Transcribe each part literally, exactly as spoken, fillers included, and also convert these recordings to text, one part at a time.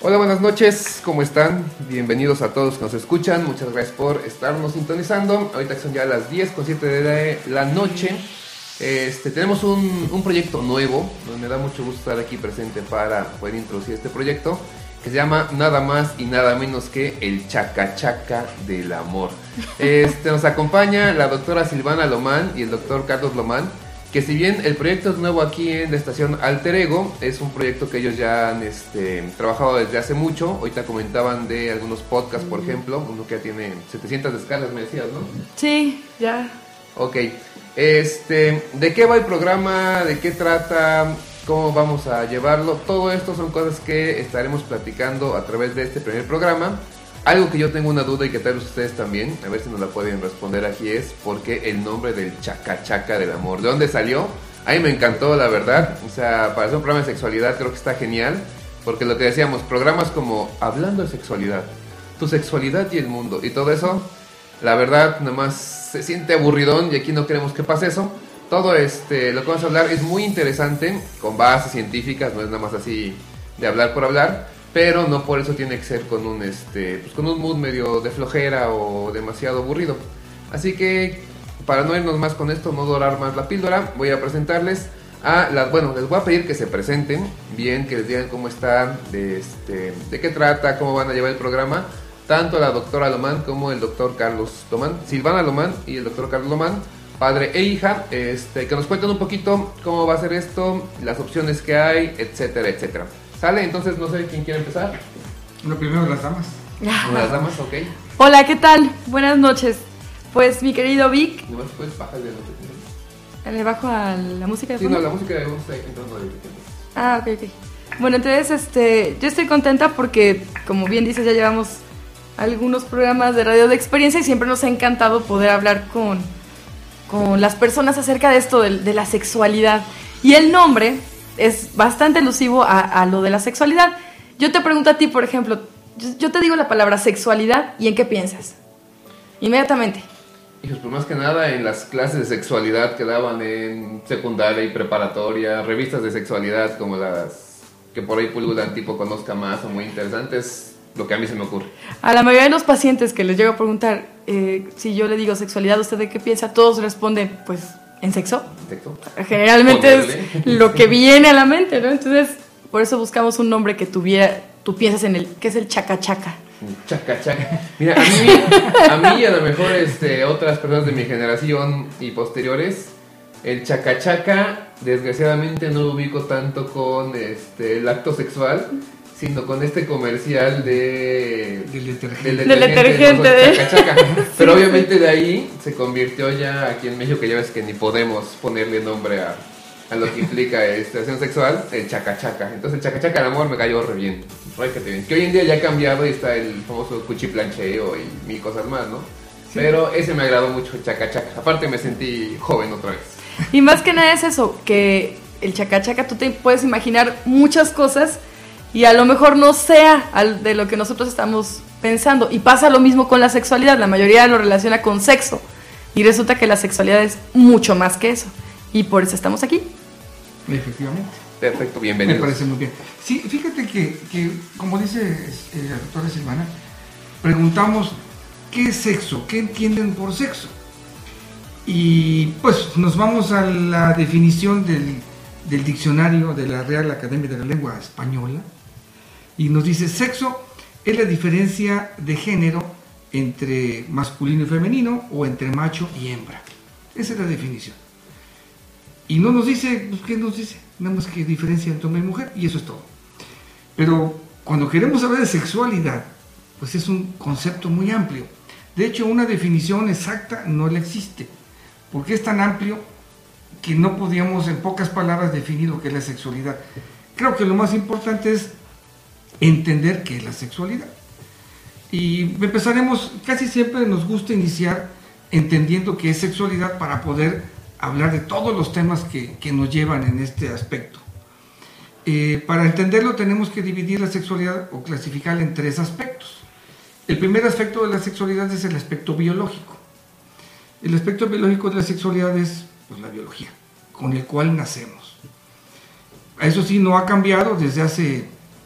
Hola, buenas noches, ¿cómo están? Bienvenidos a todos que nos escuchan, muchas gracias por estarnos sintonizando. Ahorita son ya las diez con siete de la noche. Este, tenemos un, un proyecto nuevo, me da mucho gusto estar aquí presente para poder introducir este proyecto, que se llama nada más y nada menos que el Chacachaca del Amor. Este, nos acompaña la doctora Silvana Lomán y el doctor Carlos Lomán, que si bien el proyecto es nuevo aquí en la estación Alter Ego, es un proyecto que ellos ya han este, trabajado desde hace mucho. Ahorita comentaban de algunos podcasts, por ejemplo, uno que ya tiene setecientas descargas, me decías, ¿no? Sí, ya. Ok, este, ¿de qué va el programa? ¿De qué trata? ¿Cómo vamos a llevarlo? Todo esto son cosas que estaremos platicando a través de este primer programa. Algo que yo tengo una duda y que tal vez ustedes también, a ver si nos la pueden responder aquí, es ¿por qué el nombre del Chacachaca del Amor? ¿De dónde salió? A mí me encantó, la verdad. O sea, para hacer un programa de sexualidad creo que está genial, porque lo que decíamos, programas como Hablando de Sexualidad, Tu Sexualidad y el Mundo, y todo eso, la verdad, nada más se siente aburridón y aquí no queremos que pase eso. Todo este, lo que vamos a hablar es muy interesante, con bases científicas, no es nada más así de hablar por hablar, pero no por eso tiene que ser con un este pues con un mood medio de flojera o demasiado aburrido. Así que para no irnos más con esto, no dorar más la píldora, voy a presentarles a las, bueno, les voy a pedir que se presenten bien, que les digan cómo están, de este de qué trata, cómo van a llevar el programa, tanto la doctora Lomán como el doctor Carlos Lomán, Silvana Lomán y el doctor Carlos Lomán, padre e hija, este que nos cuenten un poquito cómo va a ser esto, las opciones que hay, etcétera, etcétera. ¿Sale? Entonces, no sé quién quiere empezar. Lo primero, las damas. Las damas, ok. Hola, ¿qué tal? Buenas noches. Pues mi querido Vic. No, después bajas de la ¿Le bajo a la música de Sí, fondo? no, la música de vamos a estar entrando de Ah, ok, ok. Bueno, entonces, este, yo estoy contenta porque, como bien dices, ya llevamos algunos programas de radio de experiencia y siempre nos ha encantado poder hablar con, con las personas acerca de esto, de, de la sexualidad. Y el nombre es bastante elusivo a, a lo de la sexualidad. Yo te pregunto a ti, por ejemplo, yo, yo te digo la palabra sexualidad y ¿en qué piensas? Inmediatamente. Hijos, pues más que nada en las clases de sexualidad que daban en secundaria y preparatoria, revistas de sexualidad como las que por ahí pululan, tipo Conozca Más o Muy Interesantes, lo que a mí se me ocurre. A la mayoría de los pacientes que les llego a preguntar, eh, si yo le digo sexualidad, ¿usted de qué piensa? Todos responden, pues, ¿en sexo? ¿Sexo? Generalmente es lo que viene a la mente, ¿no? Entonces, por eso buscamos un nombre que tuviera, tú piensas en el, que es el Chacachaca. Chacachaca. Mira, a mí, a mí y a lo mejor este, otras personas de mi generación y posteriores, el Chacachaca, desgraciadamente no lo ubico tanto con este, el acto sexual, sino con este comercial de del detergente, del detergente, detergente de Chacachaca. Pero obviamente de ahí se convirtió ya aquí en México, que ya ves que ni podemos ponerle nombre a, a lo que implica esta acción sexual, el Chacachaca. Entonces el Chacachaca del Amor me cayó re bien, re que te bien. Que hoy en día ya ha cambiado y está el famoso cuchiplancheo y mil cosas más, ¿no? Sí. Pero ese me agradó mucho, el Chacachaca. Aparte me sentí joven otra vez. Y más que nada es eso, que el Chacachaca tú te puedes imaginar muchas cosas y a lo mejor no sea de lo que nosotros estamos pensando. Y pasa lo mismo con la sexualidad. La mayoría lo relaciona con sexo. Y resulta que la sexualidad es mucho más que eso. Y por eso estamos aquí. Efectivamente. Perfecto, bienvenido. Me parece muy bien. Sí, fíjate que, que como dice eh, la doctora Silvana, preguntamos ¿qué es sexo? ¿Qué entienden por sexo? Y pues nos vamos a la definición del, del diccionario de la Real Academia de la Lengua Española. Y nos dice, sexo es la diferencia de género entre masculino y femenino o entre macho y hembra. Esa es la definición. Y no nos dice, pues, ¿qué nos dice? Nada más que diferencia entre hombre y mujer y eso es todo. Pero cuando queremos hablar de sexualidad, pues es un concepto muy amplio. De hecho, una definición exacta no le existe, porque es tan amplio que no podíamos en pocas palabras definir lo que es la sexualidad. Creo que lo más importante es entender qué es la sexualidad. Y empezaremos, casi siempre nos gusta iniciar entendiendo qué es sexualidad para poder hablar de todos los temas que, que nos llevan en este aspecto. Eh, para entenderlo tenemos que dividir la sexualidad o clasificarla en tres aspectos. El primer aspecto de la sexualidad es el aspecto biológico. El aspecto biológico de la sexualidad es pues, la biología, con el cual nacemos. Eso sí, no ha cambiado desde hace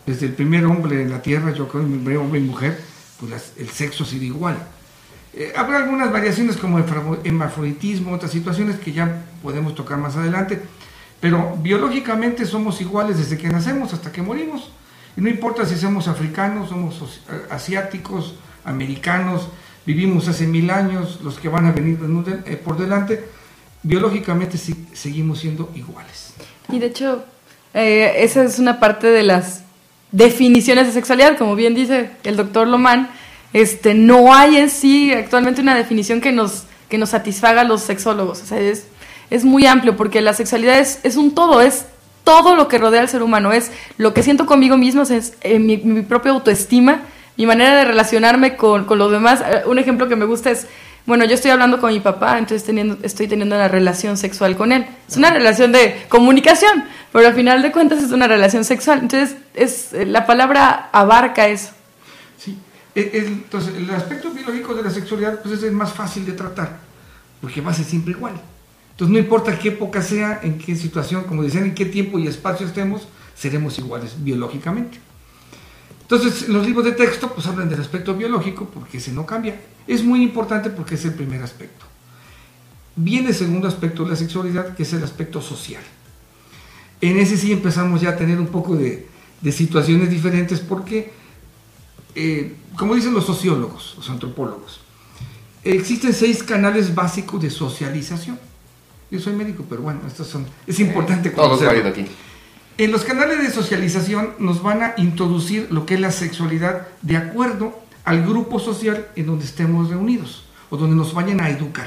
Desde el primer hombre en la tierra, yo creo, el primer hombre y mujer, pues las, el sexo ha sido igual. Eh, habrá algunas variaciones como hermafroditismo, otras situaciones que ya podemos tocar más adelante, pero biológicamente somos iguales desde que nacemos hasta que morimos. Y no importa si somos africanos, somos asiáticos, americanos, vivimos hace mil años, los que van a venir por delante, biológicamente sí, seguimos siendo iguales. Y de hecho, eh, esa es una parte de las definiciones de sexualidad, como bien dice el doctor Lomán. Este, no hay en sí actualmente una definición que nos, que nos satisfaga a los sexólogos. O sea, es, es muy amplio porque la sexualidad es, es un todo, es todo lo que rodea al ser humano, es lo que siento conmigo mismo, es eh, mi, mi propia autoestima, mi manera de relacionarme con, con los demás. Un ejemplo que me gusta es, bueno, yo estoy hablando con mi papá, entonces teniendo, estoy teniendo una relación sexual con él. Es una relación de comunicación, pero al final de cuentas es una relación sexual. Entonces, es, la palabra abarca eso. Sí, entonces el aspecto biológico de la sexualidad pues es el más fácil de tratar, porque va a ser siempre igual. Entonces no importa qué época sea, en qué situación, como decían, en qué tiempo y espacio estemos, seremos iguales biológicamente. Entonces, los libros de texto pues hablan del aspecto biológico porque ese no cambia. Es muy importante porque es el primer aspecto. Viene el segundo aspecto de la sexualidad, que es el aspecto social. En ese sí empezamos ya a tener un poco de, de situaciones diferentes porque, eh, como dicen los sociólogos, los antropólogos, existen seis canales básicos de socialización. Yo soy médico, pero bueno, estos son, es importante conocerlo. Todos aquí. En los canales de socialización nos van a introducir lo que es la sexualidad de acuerdo al grupo social en donde estemos reunidos o donde nos vayan a educar.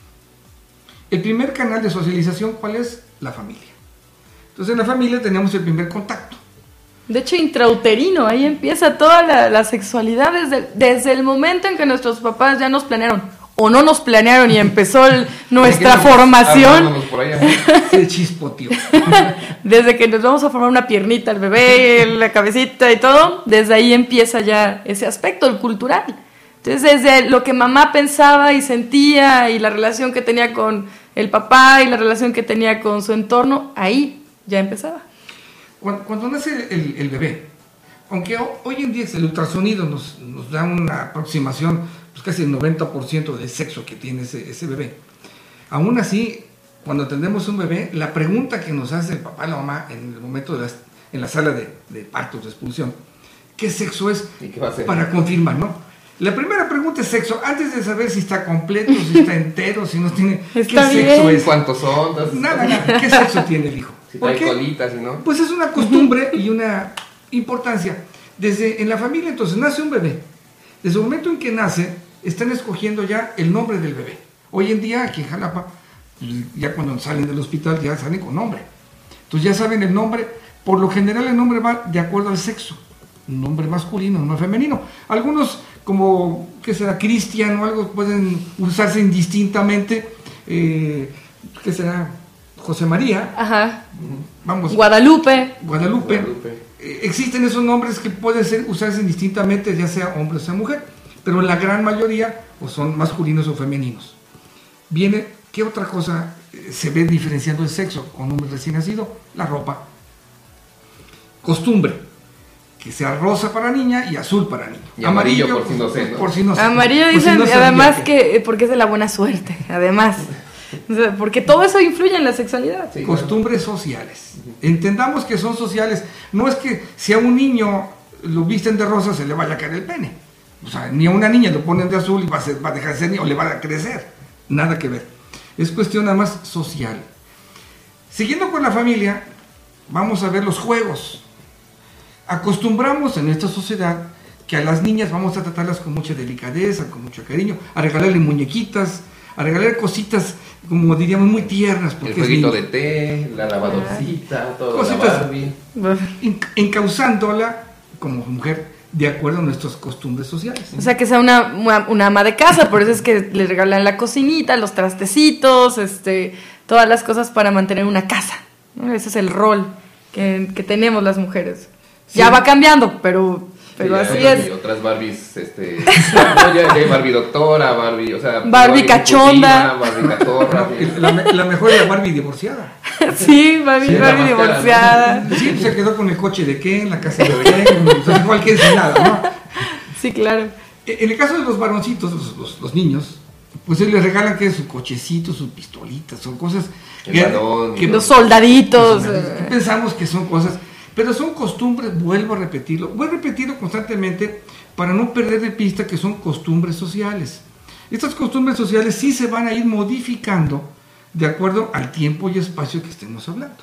El primer canal de socialización, ¿cuál es? La familia. Entonces en la familia tenemos el primer contacto. De hecho, intrauterino, ahí empieza toda la, la sexualidad desde, desde el momento en que nuestros papás ya nos planearon. O no nos planearon y empezó el, nuestra formación. Se chispoteó. Desde que nos vamos a formar una piernita, el bebé, la cabecita y todo, desde ahí empieza ya ese aspecto, el cultural. Entonces, desde lo que mamá pensaba y sentía y la relación que tenía con el papá y la relación que tenía con su entorno, ahí ya empezaba. Cuando, cuando nace el, el bebé, aunque hoy en día el ultrasonido nos, nos da una aproximación, pues casi el noventa por ciento del sexo que tiene ese, ese bebé. Aún así, cuando atendemos un bebé, la pregunta que nos hace el papá y la mamá en el momento de las, en la sala de, de partos, de expulsión, ¿qué sexo es? ¿Y qué va a hacer? Para confirmar, ¿no? La primera pregunta es sexo, antes de saber si está completo, si está entero, si no tiene... Está ¿qué bien. sexo es? ¿Cuántos son? Nada, nada, ¿qué sexo tiene el hijo? Si ¿Por trae qué? colitas, si no. Pues es una costumbre y una importancia. Desde en la familia, entonces, nace un bebé. Desde el momento en que nace, están escogiendo ya el nombre del bebé. Hoy en día, aquí en Jalapa, ya cuando salen del hospital, ya salen con nombre. Entonces ya saben el nombre. Por lo general el nombre va de acuerdo al sexo. Un nombre masculino, un nombre femenino. Algunos, como, ¿qué será? Cristian o algo, pueden usarse indistintamente. Eh, ¿Qué será? José María. Ajá. Vamos. Guadalupe. Guadalupe. Guadalupe. Eh, existen esos nombres que pueden ser, usarse indistintamente, ya sea hombre o sea mujer. Pero la gran mayoría o son masculinos o femeninos. Viene, ¿qué otra cosa eh, se ve diferenciando el sexo con un recién nacido? La ropa. Costumbre. Que sea rosa para niña y azul para niño. Y amarillo, amarillo por si no sé, ¿no? Por si no sé. Amarillo dicen, si no además que porque es de la buena suerte, además. O sea, porque todo eso influye en la sexualidad. Sí, costumbres claro. sociales. Entendamos que son sociales. No es que si a un niño lo visten de rosa se le vaya a caer el pene. O sea, ni a una niña lo ponen de azul y va a, ser, va a dejar de ser niño o le va a crecer. Nada que ver. Es cuestión nada más social. Siguiendo con la familia, vamos a ver los juegos. Acostumbramos en esta sociedad que a las niñas vamos a tratarlas con mucha delicadeza, con mucho cariño, a regalarle muñequitas, a regalarle cositas, como diríamos, muy tiernas. Porque el jueguito de té, la lavadorcita, todo. Cositas, encauzándola como mujer de acuerdo a nuestras costumbres sociales. O sea, que sea una, una ama de casa, por eso es que le regalan la cocinita, los trastecitos, este, todas las cosas para mantener una casa, ¿no? Ese es el rol que, que tenemos las mujeres. Sí. Ya va cambiando, pero pero sí, así Barbie, es. Otras Barbies, este, no, ya hay Barbie doctora, Barbie, o sea, Barbie cachonda. Barbie catorra. La, la mejor es la Barbie divorciada. Sí, Barbie, Sí, Barbie la divorciada. Sí, se quedó con el coche de Ken, la casa de Ken, o sea, cualquier nada, ¿no? Sí, claro. En el caso de los varoncitos, los, los, los niños, pues les regalan que su cochecito, su pistolita, son cosas El que, balón. que- Los soldaditos. que pensamos que son cosas, pero son costumbres, vuelvo a repetirlo, voy a repetirlo constantemente para no perder de pista que son costumbres sociales. Estas costumbres sociales sí se van a ir modificando de acuerdo al tiempo y espacio que estemos hablando.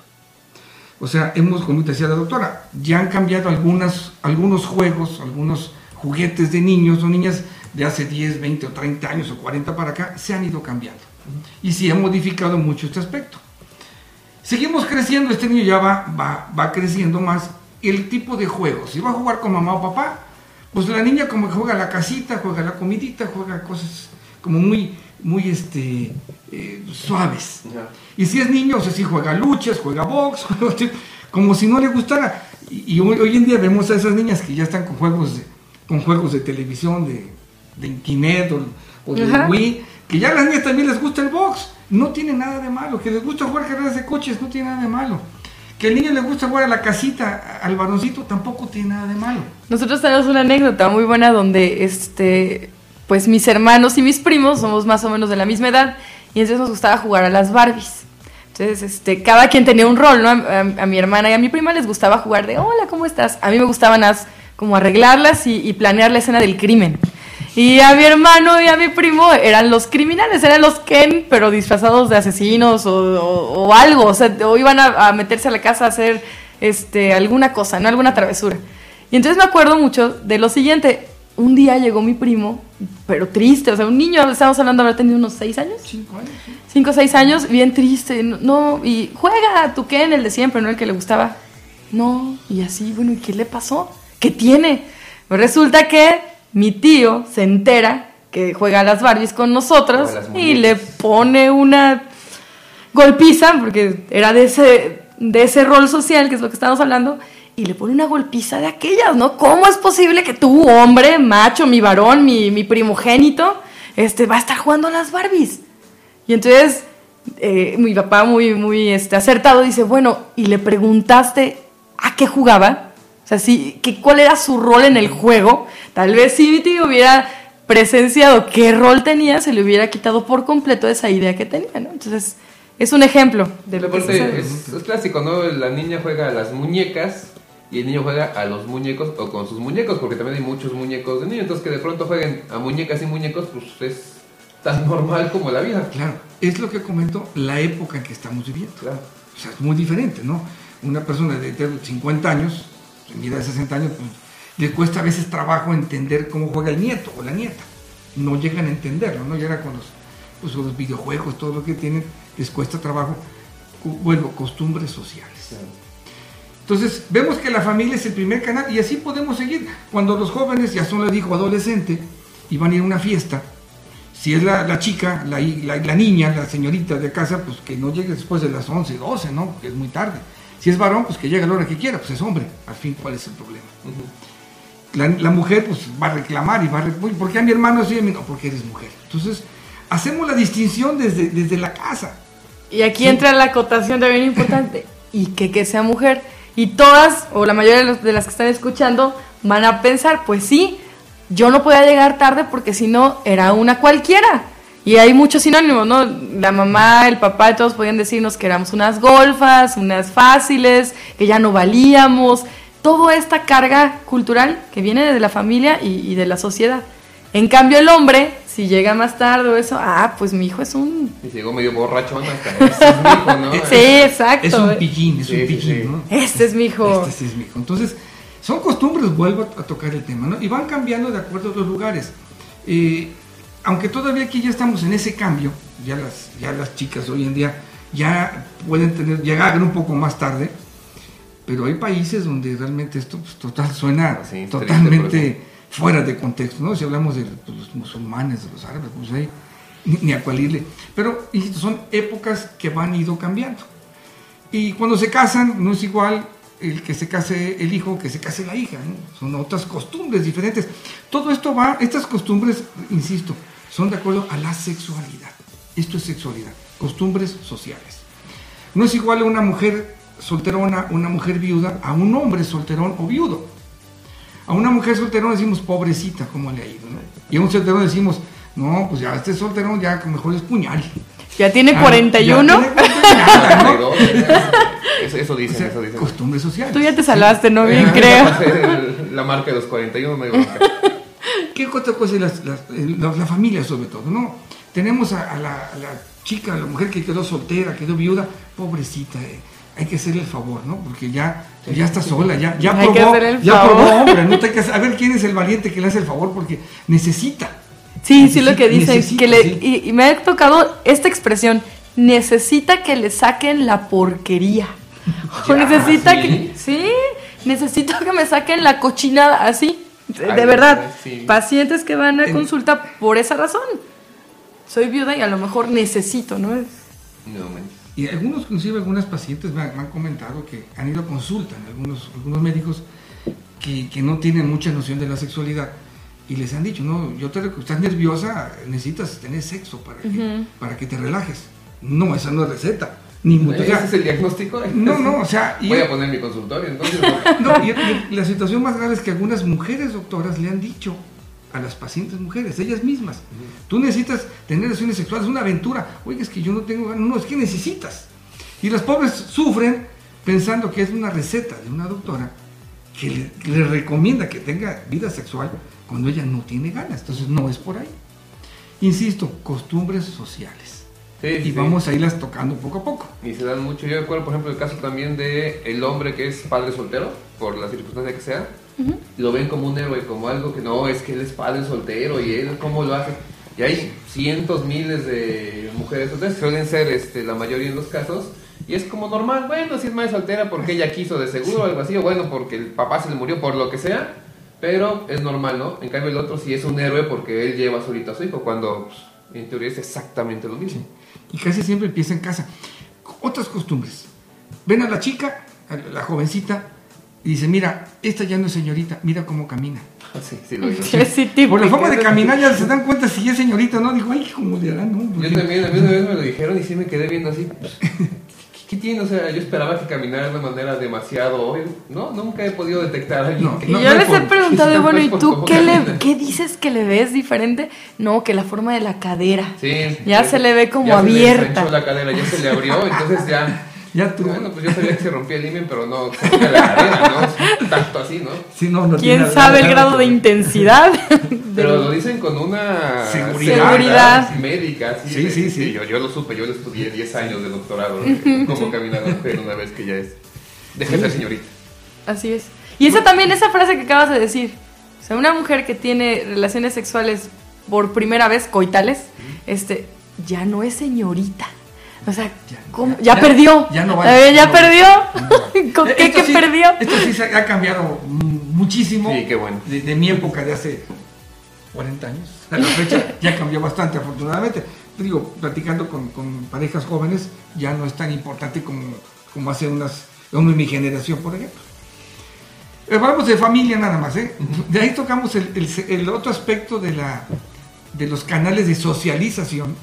O sea, hemos, como decía la doctora, ya han cambiado algunas, algunos juegos, algunos juguetes de niños o niñas de hace diez, veinte o treinta años o cuarenta para acá, se han ido cambiando. Y sí ha modificado mucho este aspecto. Seguimos creciendo, este niño ya va, va, va creciendo más. El tipo de juegos, si va a jugar con mamá o papá, pues la niña como que juega la casita, juega la comidita, juega cosas como muy, muy este, eh, suaves. Ajá. Y si es niño, o sea, si juega luchas, juega box, como si no le gustara. Y, y hoy, hoy en día vemos a esas niñas que ya están con juegos de, con juegos de televisión, de, de Kinect o, o de Ajá. Wii, que ya a las niñas también les gusta el box. No tiene nada de malo. Que les gusta jugar carreras de coches, no tiene nada de malo. Que al niño le gusta jugar a la casita, al varoncito, tampoco tiene nada de malo. Nosotros tenemos una anécdota muy buena donde, este, pues mis hermanos y mis primos somos más o menos de la misma edad y entonces nos gustaba jugar a las Barbies. Entonces, este, cada quien tenía un rol, ¿no? A, a, a mi hermana y a mi prima les gustaba jugar de, hola, ¿cómo estás? A mí me gustaban las, como arreglarlas y, y planear la escena del crimen. Y a mi hermano y a mi primo eran los criminales, eran los Ken, pero disfrazados de asesinos o, o, o algo, o sea, o iban a, a meterse a la casa a hacer este, alguna cosa, ¿no? Alguna travesura. Y entonces me acuerdo mucho de lo siguiente, un día llegó mi primo, pero triste, o sea, un niño, estamos hablando de haber tenido unos seis años, Cinco años, sí. cinco o seis años, bien triste, no, no, y juega tu Ken, el de siempre, ¿no? El que le gustaba. No, y así, bueno, ¿y qué le pasó? ¿Qué tiene? Pues resulta que mi tío se entera que juega a las Barbies con nosotros Juega a las y le muñecas. pone una golpiza, porque era de ese, de ese rol social, que es lo que estamos hablando, y le pone una golpiza de aquellas, ¿no? ¿Cómo es posible que tú, hombre, macho, mi varón, mi, mi primogénito, este, va a estar jugando a las Barbies? Y entonces eh, mi papá muy, muy este, acertado dice, bueno, ¿y le preguntaste a qué jugaba? O sea, sí, que, ¿cuál era su rol en el juego? Tal vez si mi tío hubiera presenciado qué rol tenía, se le hubiera quitado por completo esa idea que tenía, ¿no? Entonces, es un ejemplo de lo que Aparte, sucede. es, es clásico, ¿no? La niña juega a las muñecas y el niño juega a los muñecos o con sus muñecos, porque también hay muchos muñecos de niños. Entonces, que de pronto jueguen a muñecas y muñecos, pues es tan normal como la vida. Claro, es lo que comento, la época en que estamos viviendo. Claro. O sea, es muy diferente, ¿no? Una persona de de cincuenta años, en vida de sesenta años, pues, le cuesta a veces trabajo entender cómo juega el nieto o la nieta. No llegan a entenderlo, ¿no? Llega con los, pues, con los videojuegos, todo lo que tienen, les cuesta trabajo. Cu- Vuelvo, costumbres sociales. Claro. Entonces, vemos que la familia es el primer canal y así podemos seguir. Cuando los jóvenes ya son, les digo, adolescentes y van a ir a una fiesta, si es la, la chica, la, la, la niña, la señorita de casa, pues que no llegue después de las once, doce, ¿no? Que es muy tarde. Si es varón, pues que llegue a la hora que quiera, pues es hombre. Al fin, ¿cuál es el problema? Uh-huh. La, la mujer, pues va a reclamar y va a reclamar. ¿Por qué a mi hermano sí? A mí no, porque eres mujer. Entonces, hacemos la distinción desde, desde la casa. Y aquí Sí. entra la acotación también importante, y que, que sea mujer. Y todas, o la mayoría de, los- de las que están escuchando, van a pensar, pues sí, yo no podía llegar tarde porque si no, era una cualquiera. Y hay muchos sinónimos, ¿no? La mamá, el papá, y todos podían decirnos que éramos unas golfas, unas fáciles, que ya no valíamos. Toda esta carga cultural que viene de la familia y, y de la sociedad. En cambio, el hombre, si llega más tarde o eso, ah, pues mi hijo es un... Y llegó medio borrachón hasta ese es mi hijo, ¿no? Sí, exacto. Es un pillín, es Sí, un sí, pillín, sí. ¿no? Este es mi hijo. Este sí es mi hijo. Entonces, son costumbres, vuelvo a tocar el tema, ¿no? Y van cambiando de acuerdo a los lugares. Eh, aunque todavía aquí ya estamos en ese cambio, ya las, ya las chicas hoy en día ya pueden tener, llegar un poco más tarde, pero hay países donde realmente esto pues, total suena Sí, triste, totalmente fuera de contexto, ¿no? Si hablamos de pues, los musulmanes, de los árabes, pues ahí ni, ni a cuál irle. Pero insisto, son épocas que van ido cambiando. Y cuando se casan, no es igual el que se case el hijo, que se case la hija, ¿no? Son otras costumbres diferentes. Todo esto va, estas costumbres, insisto, son de acuerdo a la sexualidad. Esto es sexualidad, costumbres sociales. No es igual a una mujer solterona, una mujer viuda, a un hombre solterón o viudo. A una mujer solterona decimos, pobrecita, ¿cómo le ha ido? ¿No? Y a un solterón decimos, no, pues ya este solterón ya mejor es puñal. ¿Ya tiene cuarenta y uno? Ah, ya tiene nada, ¿no? Eso, eso dicen, O sea, eso dicen. costumbres sociales. Tú ya te salvaste, ¿no? Bien, Ah, creo. el- La marca de los cuarenta y uno me bronca. ¿Qué otra cosa? Las, las, la, la familia sobre todo, ¿no? Tenemos a, a, la, a la chica, a la mujer que quedó soltera, quedó viuda, pobrecita, eh, hay que hacerle el favor, ¿no? Porque ya, ya está sola, ya, ya Hay que probó, hacerle el ya favor. probó, hombre, no te hay que hacer- a ver quién es el valiente que le hace el favor porque necesita. Sí, sí, lo que Necesita, dicen. Que le, sí. y, y me ha tocado esta expresión, necesita que le saquen la porquería. O Ya, necesita ¿sí? que... Sí, necesito que me saquen la cochinada, así. De, Ay, de verdad, sí. pacientes que van a En- consulta por esa razón. Soy viuda y a lo mejor necesito, ¿no? Es- No, man. Y algunos, inclusive algunas pacientes me han, me han comentado que han ido a consulta, algunos, algunos médicos que, que no tienen mucha noción de la sexualidad y les han dicho, no, yo te recu- estás nerviosa, necesitas tener sexo para que, Ujú. para que te relajes. No, esa no es receta. Ni mucho, o sea, ¿Ese es el diagnóstico? no, no, o sea, y, Voy a poner mi consultorio, entonces. no, y- y la situación más grave es que algunas mujeres doctoras le han dicho a las pacientes mujeres, ellas mismas, tú necesitas tener relaciones sexuales, es una aventura. Oye, es que yo no tengo ganas, no, es que necesitas. Y las pobres sufren pensando que es una receta de una doctora que le, que le recomienda que tenga vida sexual cuando ella no tiene ganas. Entonces no es por ahí. Insisto, costumbres sociales. Sí, Y sí. vamos a irlas tocando poco a poco. Y se dan mucho. Yo recuerdo, por ejemplo, el caso también de el hombre que es padre soltero, por la circunstancia que sea. Lo ven como un héroe, como algo que no, es que él es padre soltero y él, ¿cómo lo hace? Y hay cientos, miles de mujeres solteras, suelen ser este, la mayoría en los casos. Y es como normal, bueno, si es madre soltera porque ella quiso de seguro o algo así, o bueno, porque el papá se le murió por lo que sea. Pero es normal, ¿no? En cambio el otro sí es un héroe porque él lleva solito a su hijo, cuando pues, en teoría es exactamente lo mismo. Y casi siempre empieza en casa. Otras costumbres. Ven a la chica, a la jovencita, y dice, mira, esta ya no es señorita, mira cómo camina. Sí, sí, lo digo. Sí, sí, típico. Por la forma de caminar ya se dan cuenta si es señorita o no. Digo, ay, ¿cómo le harán? No, Yo porque- también, a mí una vez me lo dijeron y sí me quedé viendo así. Pues, ¿qué, qué tiene? O sea, yo esperaba que caminara de una manera demasiado obvia. No, nunca he podido detectar a alguien No, que... Y no, yo no les por- he preguntado, no bueno, es ¿y por tú cómo qué, le, camina. qué dices que le ves diferente? No, que la forma de la cadera. Sí, Ya sí. se le ve como Ya se le abierta. ensanchó la cadera, ya se le abrió, entonces ya... Ya tú. Bueno, pues yo sabía que se rompía el himen, pero no se rompía la cadera, ¿no? Tanto así, ¿no? Sí, no, no ¿Quién tiene sabe el nada grado que de ver. intensidad? Pero del- lo dicen con una Seguridad. Seguridad. médica. Sí, sí, sí. Yo, yo lo supe, yo lo estudié diez años de doctorado, ¿no? Cómo caminar la mujer una vez que ya es... Deja de ser señorita. Así es. Y esa también, esa frase que acabas de decir. O sea, una mujer que tiene relaciones sexuales por primera vez, coitales, este, ya no es señorita. O sea, Ya, ¿cómo? ya, Ya, ya, perdió. ya no vale, Eh, ya no vale. perdió. No vale. ¿Con qué Esto que sí- perdió? Esto sí se ha cambiado mm, muchísimo. Sí, qué bueno. De, de mi época de hace cuarenta años a la fecha ya cambió bastante, afortunadamente. Digo, platicando con, con parejas jóvenes, ya no es tan importante como, como hace unas, como en mi generación, por ejemplo. Eh, Hablamos de familia nada más, ¿eh? De ahí tocamos el, el, el otro aspecto de, la, de los canales de socialización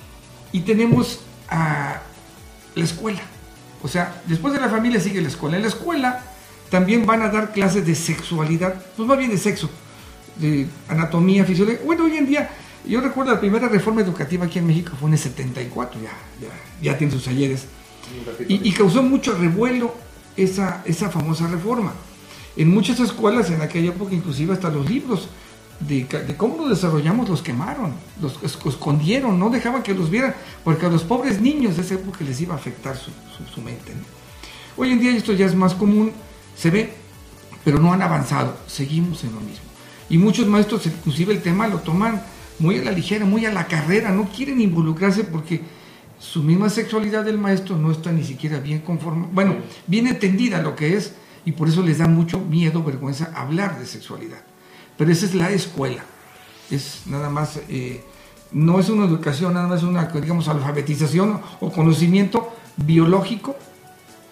y tenemos a la escuela. O sea, después de la familia sigue la escuela. En la escuela también van a dar clases de sexualidad, pues más bien de sexo, de anatomía, fisiología. Bueno, hoy en día, yo recuerdo la primera reforma educativa aquí en México fue en el setenta y cuatro, ya, ya, ya tiene sus ayeres. Y, y causó mucho revuelo esa, esa famosa reforma. En muchas escuelas en aquella época, inclusive hasta los libros de, ca- de cómo los desarrollamos los quemaron, los es- escondieron, no dejaban que los vieran, porque a los pobres niños de esa época les iba a afectar su, su, su mente, ¿no? Hoy en día esto ya es más común, se ve, pero no han avanzado, seguimos en lo mismo. Y muchos maestros, inclusive el tema lo toman muy a la ligera, muy a la carrera, no quieren involucrarse porque su misma sexualidad del maestro no está ni siquiera bien conforme, bueno, bien entendida lo que es, y por eso les da mucho miedo, vergüenza hablar de sexualidad. Pero esa es la escuela, es nada más, eh, no es una educación, nada más una, digamos, alfabetización o conocimiento biológico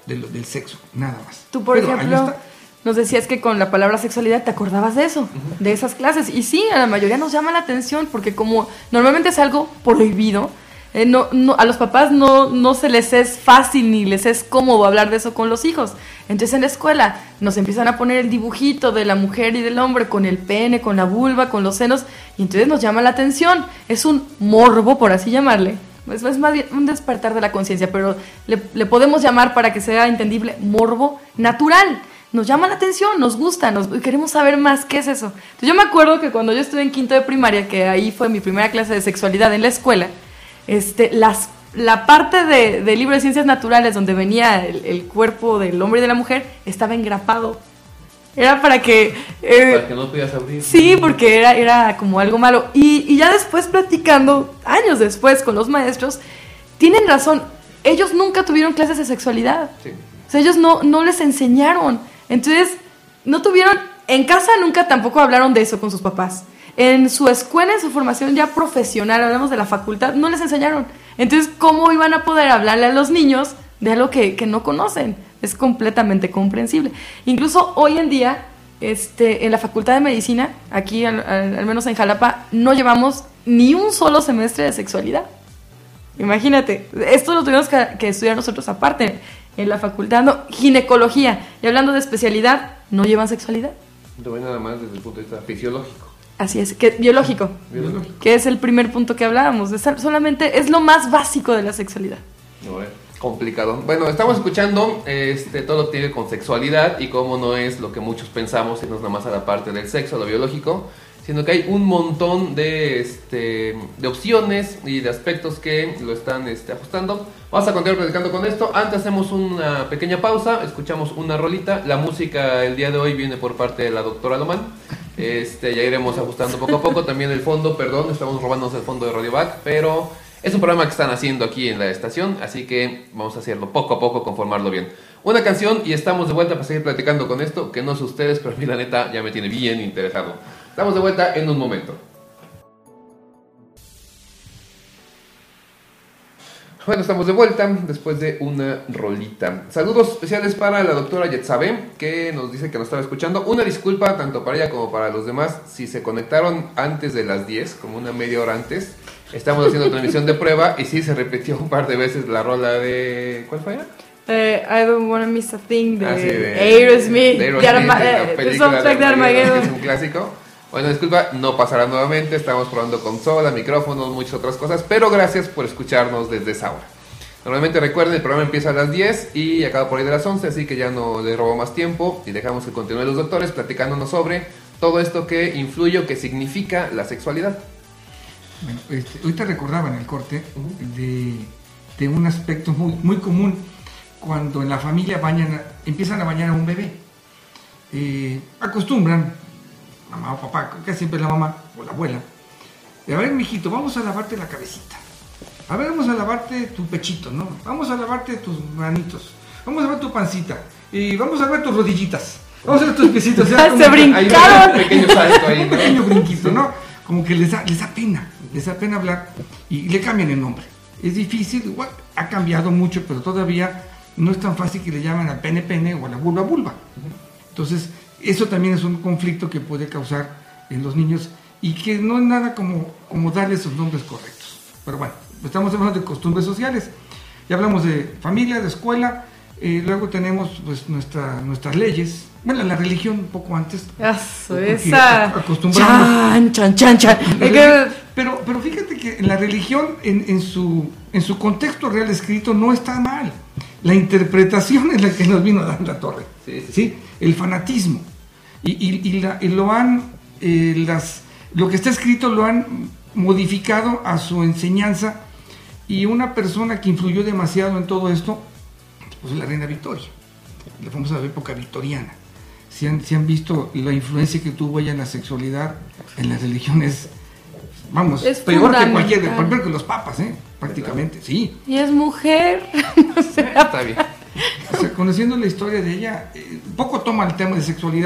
de lo, del sexo, nada más. Tú, por Pero ejemplo, nos decías que con la palabra sexualidad te acordabas de eso, uh-huh. de esas clases. Y sí, a la mayoría nos llama la atención porque como normalmente es algo prohibido, eh, no, no, a los papás no, no se les es fácil ni les es cómodo hablar de eso con los hijos. Entonces en la escuela nos empiezan a poner el dibujito de la mujer y del hombre con el pene, con la vulva, con los senos, y entonces nos llama la atención. Es un morbo, por así llamarle. Es, es más bien un despertar de la conciencia, pero le, le podemos llamar, para que sea entendible, morbo natural. Nos llama la atención, nos gusta, nos, queremos saber más qué es eso. Entonces yo me acuerdo que cuando yo estuve en quinto de primaria, que ahí fue mi primera clase de sexualidad en la escuela, este, las, la parte de, de libro de ciencias naturales donde venía el, el cuerpo del hombre y de la mujer estaba engrapado. Era para que... Eh, para que no pudieras abrir. Sí, porque era, era como algo malo. Y, y ya después platicando, años después con los maestros, tienen razón, ellos nunca tuvieron clases de sexualidad. Sí. O sea, ellos no, no les enseñaron. Entonces, no tuvieron... En casa nunca tampoco hablaron de eso con sus papás. En su escuela, en su formación ya profesional, hablamos de la facultad, no les enseñaron. Entonces, ¿cómo iban a poder hablarle a los niños de algo que, que no conocen? Es completamente comprensible. Incluso hoy en día, este, en la Facultad de Medicina, aquí al, al, al menos en Jalapa, no llevamos ni un solo semestre de sexualidad. Imagínate, esto lo tuvimos que, que estudiar nosotros aparte, en la facultad, no, ginecología. Y hablando de especialidad, no llevan sexualidad. No ven nada más desde el punto de vista fisiológico. Así es, que, biológico, biológico, que es el primer punto que hablábamos. Es, solamente es lo más básico de la sexualidad. No, eh. Complicado. Bueno, estamos escuchando este, todo lo que tiene con sexualidad y cómo no es lo que muchos pensamos, y no es nada más a la parte del sexo, lo biológico, sino que hay un montón de, este, de opciones y de aspectos que lo están este, ajustando. Vamos a continuar platicando con esto. Antes hacemos una pequeña pausa, escuchamos una rolita. La música el día de hoy viene por parte de la doctora Lomán. Este, ya iremos ajustando poco a poco. También el fondo, perdón, estamos robándonos el fondo de Radio Back, pero es un programa que están haciendo aquí en la estación, así que vamos a hacerlo poco a poco, conformarlo bien. Una canción y estamos de vuelta para seguir platicando con esto, que no sé ustedes, pero a mí la neta ya me tiene bien interesado. Estamos de vuelta en un momento. Bueno, estamos de vuelta después de una rolita. Saludos especiales para la doctora Yetzabe, que nos dice que nos estaba escuchando. Una disculpa tanto para ella como para los demás si se conectaron antes de las diez, como una media hora antes. Estamos haciendo transmisión de prueba y sí se repitió un par de veces la rola de... ¿Cuál fue? Eh, I Don't Wanna Miss a Thing de, ah, sí, de Aerosmith, de, Aerosmith, de, Arma- de la película de, de Armageddon, que es un clásico. Bueno, disculpa, no pasará nuevamente, estamos probando consola, micrófonos, muchas otras cosas, pero gracias por escucharnos desde esa hora. Normalmente recuerden, el programa empieza a las diez y acaba por ahí de las once, así que ya no les robo más tiempo y dejamos que continúen los doctores platicándonos sobre todo esto que influye o que significa la sexualidad. Bueno, este, ahorita recordaba en el corte uh-huh. de, de un aspecto muy, muy común cuando en la familia bañan, empiezan a bañar a un bebé. Eh, acostumbran, mamá o papá, casi siempre la mamá o la abuela, de a ver, mijito, vamos a lavarte la cabecita. A ver, vamos a lavarte tu pechito, ¿no? Vamos a lavarte tus manitos. Vamos a ver tu pancita. Y vamos a ver tus rodillitas. Vamos a ver tus piecitos. O sea, se brincaron. Un pequeño salto ahí, ¿no? Un pequeño brinquito, ¿no? Como que les da, les da pena. Les da pena hablar. Y le cambian el nombre. Es difícil. Igual, ha cambiado mucho, pero todavía no es tan fácil que le llamen al pene pene o a la vulva vulva. Entonces, eso también es un conflicto que puede causar en los niños y que no es nada como, como darle sus nombres correctos. Pero bueno, estamos hablando de costumbres sociales. Ya hablamos de familia, de escuela, eh, luego tenemos pues nuestra, nuestras leyes. Bueno, la religión un poco antes. Eso, esa. Acostumbramos. Chan, chan, chan, chan. Pero, pero fíjate que la religión en, en, su, en su contexto real escrito no está mal. La interpretación es la que nos vino a dar la torre. Sí, sí. ¿Sí? El fanatismo. Y, y, y, la, y lo han, eh, las, lo que está escrito lo han modificado a su enseñanza, y una persona que influyó demasiado en todo esto pues es la reina Victoria, la famosa época victoriana. Si han, si han visto la influencia que tuvo ella en la sexualidad, en las religiones, vamos, es peor que cualquier, peor que los papas, ¿eh? Prácticamente, sí. Y es mujer. No sé. Está bien. O sea, conociendo la historia de ella, eh, poco toma el tema de sexualidad,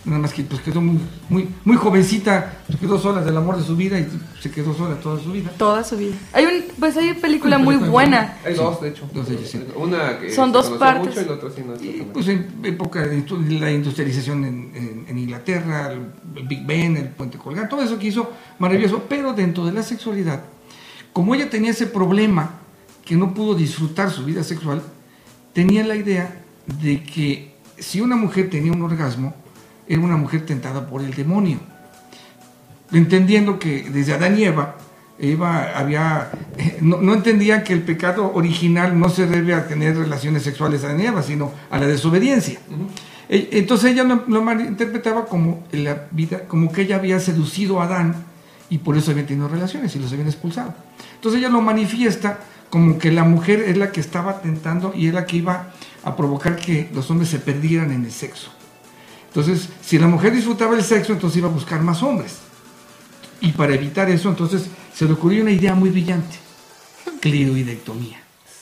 nada más que pues quedó muy, muy, muy jovencita, pues quedó sola del amor de su vida y se quedó sola toda su vida. Toda su vida. Hay un, pues hay una película muy película buena. Hay dos, de hecho. Dos de ellas, sí. Una que Son se dos conoció partes. mucho y la otra sí no es Y, tanto. pues en época de la industrialización en, en, en Inglaterra, el, el Big Ben, el puente colgante, todo eso que hizo maravilloso, pero dentro de la sexualidad, como ella tenía ese problema que no pudo disfrutar su vida sexual, tenía la idea de que si una mujer tenía un orgasmo, era una mujer tentada por el demonio, entendiendo que desde Adán y Eva, Eva había, no, no entendía que el pecado original no se debe a tener relaciones sexuales a Adán y Eva, sino a la desobediencia. Uh-huh. Entonces ella lo, lo malinterpretaba como la vida, como que ella había seducido a Adán y por eso habían tenido relaciones y los habían expulsado. Entonces ella lo manifiesta como que la mujer es la que estaba tentando y es la que iba a provocar que los hombres se perdieran en el sexo. Entonces, si la mujer disfrutaba el sexo, entonces iba a buscar más hombres. Y para evitar eso, entonces se le ocurrió una idea muy brillante: clitoridectomía.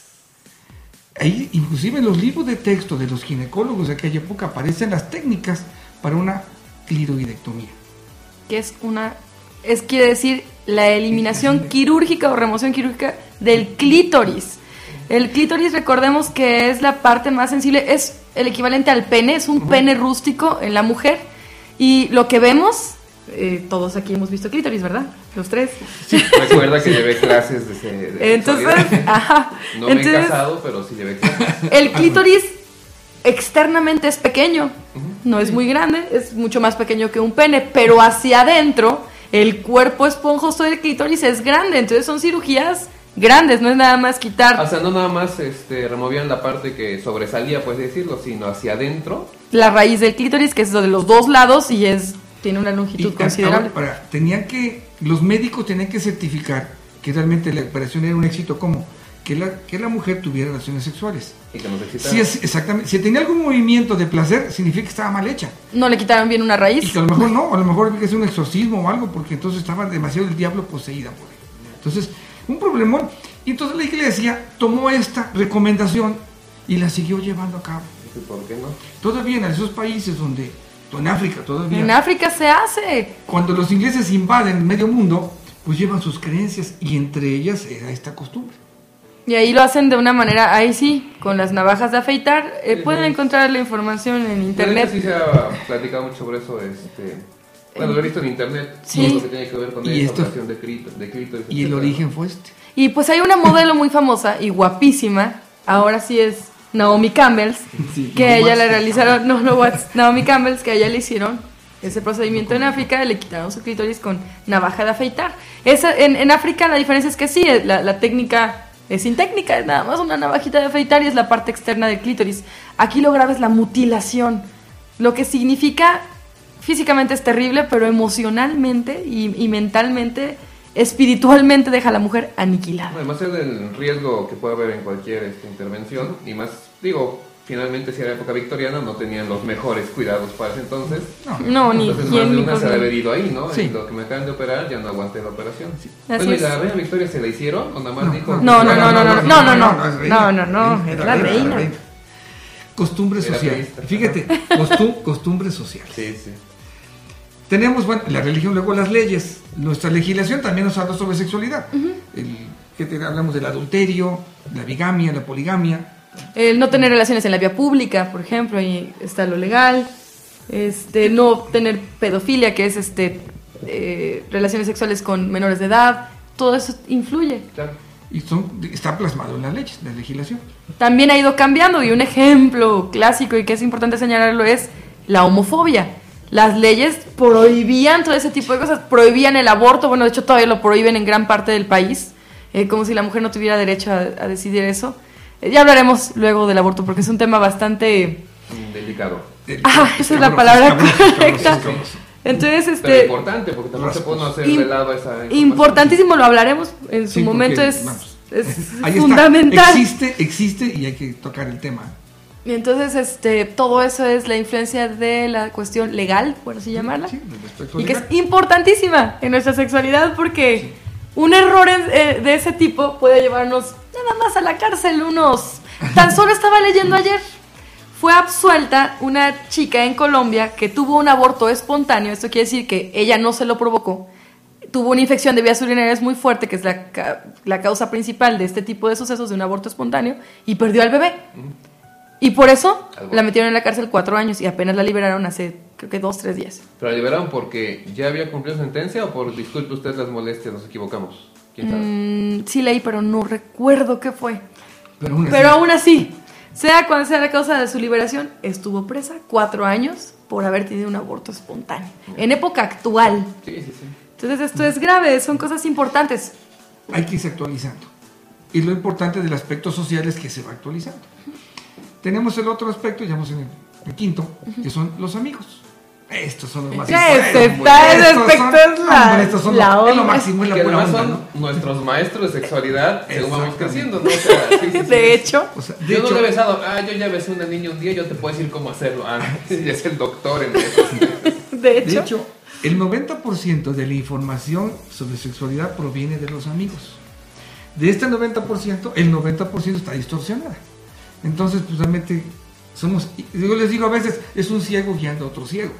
Ahí, inclusive en los libros de texto de los ginecólogos de aquella época, aparecen las técnicas para una clitoridectomía. Que es una, es quiere decir la eliminación quirúrgica o remoción quirúrgica del clítoris. El clítoris, recordemos que es la parte más sensible, es el equivalente al pene, es un uh-huh. pene rústico en la mujer. Y lo que vemos, eh, todos aquí hemos visto clítoris, ¿verdad? Los tres. Sí, recuerda que llevé clases de, ese, de Entonces, ajá. No Entonces, me he casado, pero sí llevé clases. El clítoris externamente es pequeño, uh-huh. no es muy grande, es mucho más pequeño que un pene, pero hacia adentro, el cuerpo esponjoso del clítoris es grande, entonces son cirugías grandes, no es nada más quitar. O sea, no nada más este, removían la parte que sobresalía, pues decirlo, sino hacia adentro. La raíz del clítoris, que es de los dos lados y es tiene una longitud y considerable. Ahora, para, tenían que, los médicos tenían que certificar que realmente la operación era un éxito, como que la, que la mujer tuviera relaciones sexuales. Y que no se excitara. Si es, exactamente, si tenía algún movimiento de placer, significa que estaba mal hecha. No le quitaron bien una raíz. Y que a lo mejor no, a lo mejor había que hacer un exorcismo o algo, porque entonces estaba demasiado el diablo poseída por él. Entonces, un problemón. Y entonces la iglesia tomó esta recomendación y la siguió llevando a cabo. ¿Y por qué no? Todavía en esos países donde, en África todavía. En África se hace. Cuando los ingleses invaden medio mundo, pues llevan sus creencias y entre ellas era esta costumbre. Y ahí lo hacen de una manera, ahí sí, con las navajas de afeitar. Eh, sí, pueden sí. encontrar la información en internet. Sí, se ha platicado mucho sobre eso. Este, bueno, lo he visto en internet. Sí. Lo que tiene que ver con y esa esto, operación de clítoris. De clítoris y el origen fue este. Y pues hay una modelo muy famosa y guapísima. Ahora sí es Naomi Campbell. Sí, que no ella le realizaron. No, no, what's, Naomi Campbell, que a ella le hicieron ese procedimiento en África, le quitaron su clítoris con navaja de afeitar. Esa, en, en África la diferencia es que sí, la, la técnica es sin técnica, es nada más una navajita de afeitar y es la parte externa del clítoris. Aquí lo grave es la mutilación, lo que significa físicamente es terrible, pero emocionalmente y, y mentalmente, espiritualmente deja a la mujer aniquilada. Además es el riesgo que puede haber en cualquier esta intervención y más, digo, finalmente si era época victoriana no tenían los mejores cuidados para ese entonces. No, no ni entonces más de una se ha habido ahí, ¿no? Sí. Y lo que me acaban de operar ya no aguanté la operación. Sí. Pues mira, ¿la reina Victoria se la hicieron o nada más no, dijo? No, no, no, no, no, no, no, no, no, no, es la reina. Costumbre social. Fíjate, costum, costumbre social. Sí, sí. Tenemos, bueno, la religión, luego las leyes. Nuestra legislación también nos habla sobre sexualidad. Uh-huh. El, que te, hablamos del adulterio, la bigamia, la poligamia. El no tener relaciones en la vía pública, por ejemplo, ahí está lo legal. Este, no tener pedofilia, que es este eh, relaciones sexuales con menores de edad. Todo eso influye. Claro. Y son, está plasmado en las leyes, en la legislación. También ha ido cambiando y un ejemplo clásico y que es importante señalarlo es la homofobia. Las leyes prohibían todo ese tipo de cosas, prohibían el aborto, bueno, de hecho todavía lo prohíben en gran parte del país, eh, como si la mujer no tuviera derecho a, a decidir eso. Eh, ya hablaremos luego del aborto porque es un tema bastante... delicado. Ah, esa es la palabra correcta. Entonces, este... Pero importante, porque también se puede hacer de lado esa... Importantísimo, lo hablaremos en su sí, momento, porque, es, vamos, es ahí fundamental. Está. Existe, existe y hay que tocar el tema. Y entonces, este, todo eso es la influencia de la cuestión legal, por así llamarla, sí, y que es importantísima en nuestra sexualidad porque sí. un error en, eh, de ese tipo puede llevarnos nada más a la cárcel unos... Tan solo estaba leyendo ayer, fue absuelta una chica en Colombia que tuvo un aborto espontáneo. Esto quiere decir que ella no se lo provocó. Tuvo una infección de vías urinarias muy fuerte, que es la, la causa principal de este tipo de sucesos, de un aborto espontáneo, y perdió al bebé. Y por eso Algo. la metieron en la cárcel cuatro años y apenas la liberaron hace, creo que dos, tres días. ¿Pero la liberaron porque ya había cumplido sentencia o por, disculpe usted las molestias, nos equivocamos? ¿Quién sabe? Mm, sí leí, pero no recuerdo qué fue. Pero aún así, pero aún así sea cual sea la causa de su liberación, estuvo presa cuatro años por haber tenido un aborto espontáneo. En época actual. Sí, sí, sí. Entonces esto es grave, son cosas importantes. Hay que irse actualizando. Y lo importante del aspecto social es que se va actualizando. Tenemos el otro aspecto, ya vamos en el, el quinto, que son los amigos. Estos son los más importantes. Ese aspecto es la, hombre, estos son la lo, es lo máximo, es la que buena además onda, son ¿no? nuestros maestros de sexualidad según vamos creciendo, ¿no? O sea, sí, sí, sí. De hecho, o sea, de yo hecho, no le he besado, ah, yo ya besé a una niña un día, yo te puedo decir cómo hacerlo. Ah, ya es el doctor en eso. de hecho, de hecho, el noventa por ciento de la información sobre sexualidad proviene de los amigos. De este noventa por ciento, el noventa por ciento está distorsionada. Entonces, pues realmente somos, yo les digo a veces, es un ciego guiando a otro ciego.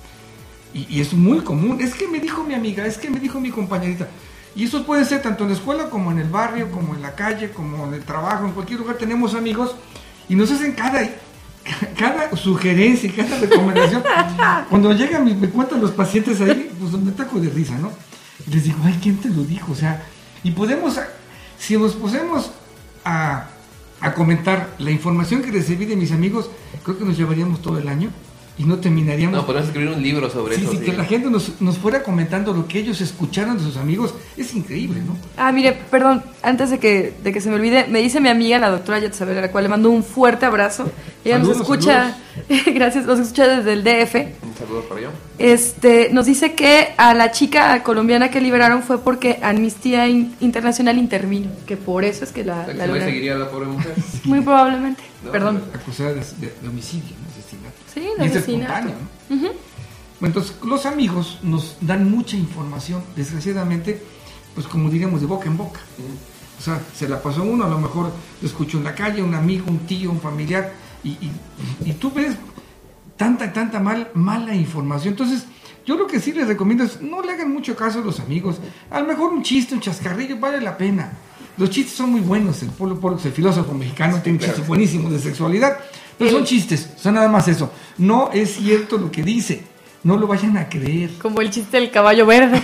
Y, y es muy común. Es que me dijo mi amiga, es que me dijo mi compañerita. Y eso puede ser tanto en la escuela como en el barrio, como en la calle, como en el trabajo, en cualquier lugar tenemos amigos y nos hacen cada, cada sugerencia y cada recomendación. Cuando llegan y me cuentan los pacientes ahí, pues me taco de risa, ¿no? Y les digo, ay, ¿quién te lo dijo? O sea, y podemos, si nos ponemos a, a comentar la información que recibí de mis amigos, creo que nos llevaríamos todo el año. Y no terminaríamos. No, podemos escribir un libro sobre sí, eso. Sí, sí, que la gente nos, nos fuera comentando lo que ellos escucharon de sus amigos. Es increíble, ¿no? Ah, mire, perdón, antes de que, de que se me olvide, me dice mi amiga, la doctora Yatsabel, a la cual le mando un fuerte abrazo. Ella Saludos, nos escucha, gracias, nos escucha desde el D F. Un saludo para ella. Este, nos dice que a la chica colombiana que liberaron fue porque Amnistía Internacional intervino, que por eso es que la, O sea, que la se me lograron. seguiría a la pobre mujer. Muy probablemente, No, perdón. Acusada de, de, de homicidio, ¿no? Asesinato. Sí, Y de es asesinato. espontáneo, ¿no? Uh-huh. Bueno, entonces, los amigos nos dan mucha información, desgraciadamente, pues como diríamos, de boca en boca. Uh-huh. O sea, se la pasó uno, a lo mejor lo escuchó en la calle, un amigo, un tío, un familiar, y, y, y tú ves tanta, tanta mal, mala información. Entonces, yo lo que sí les recomiendo es no le hagan mucho caso a los amigos. A lo mejor un chiste, un chascarrillo, vale la pena. Los chistes son muy buenos. El Polo Polo, el filósofo mexicano, tiene chistes buenísimos de sexualidad. Pero son chistes, son nada más eso. No es cierto lo que dice. No lo vayan a creer. Como el chiste del caballo verde.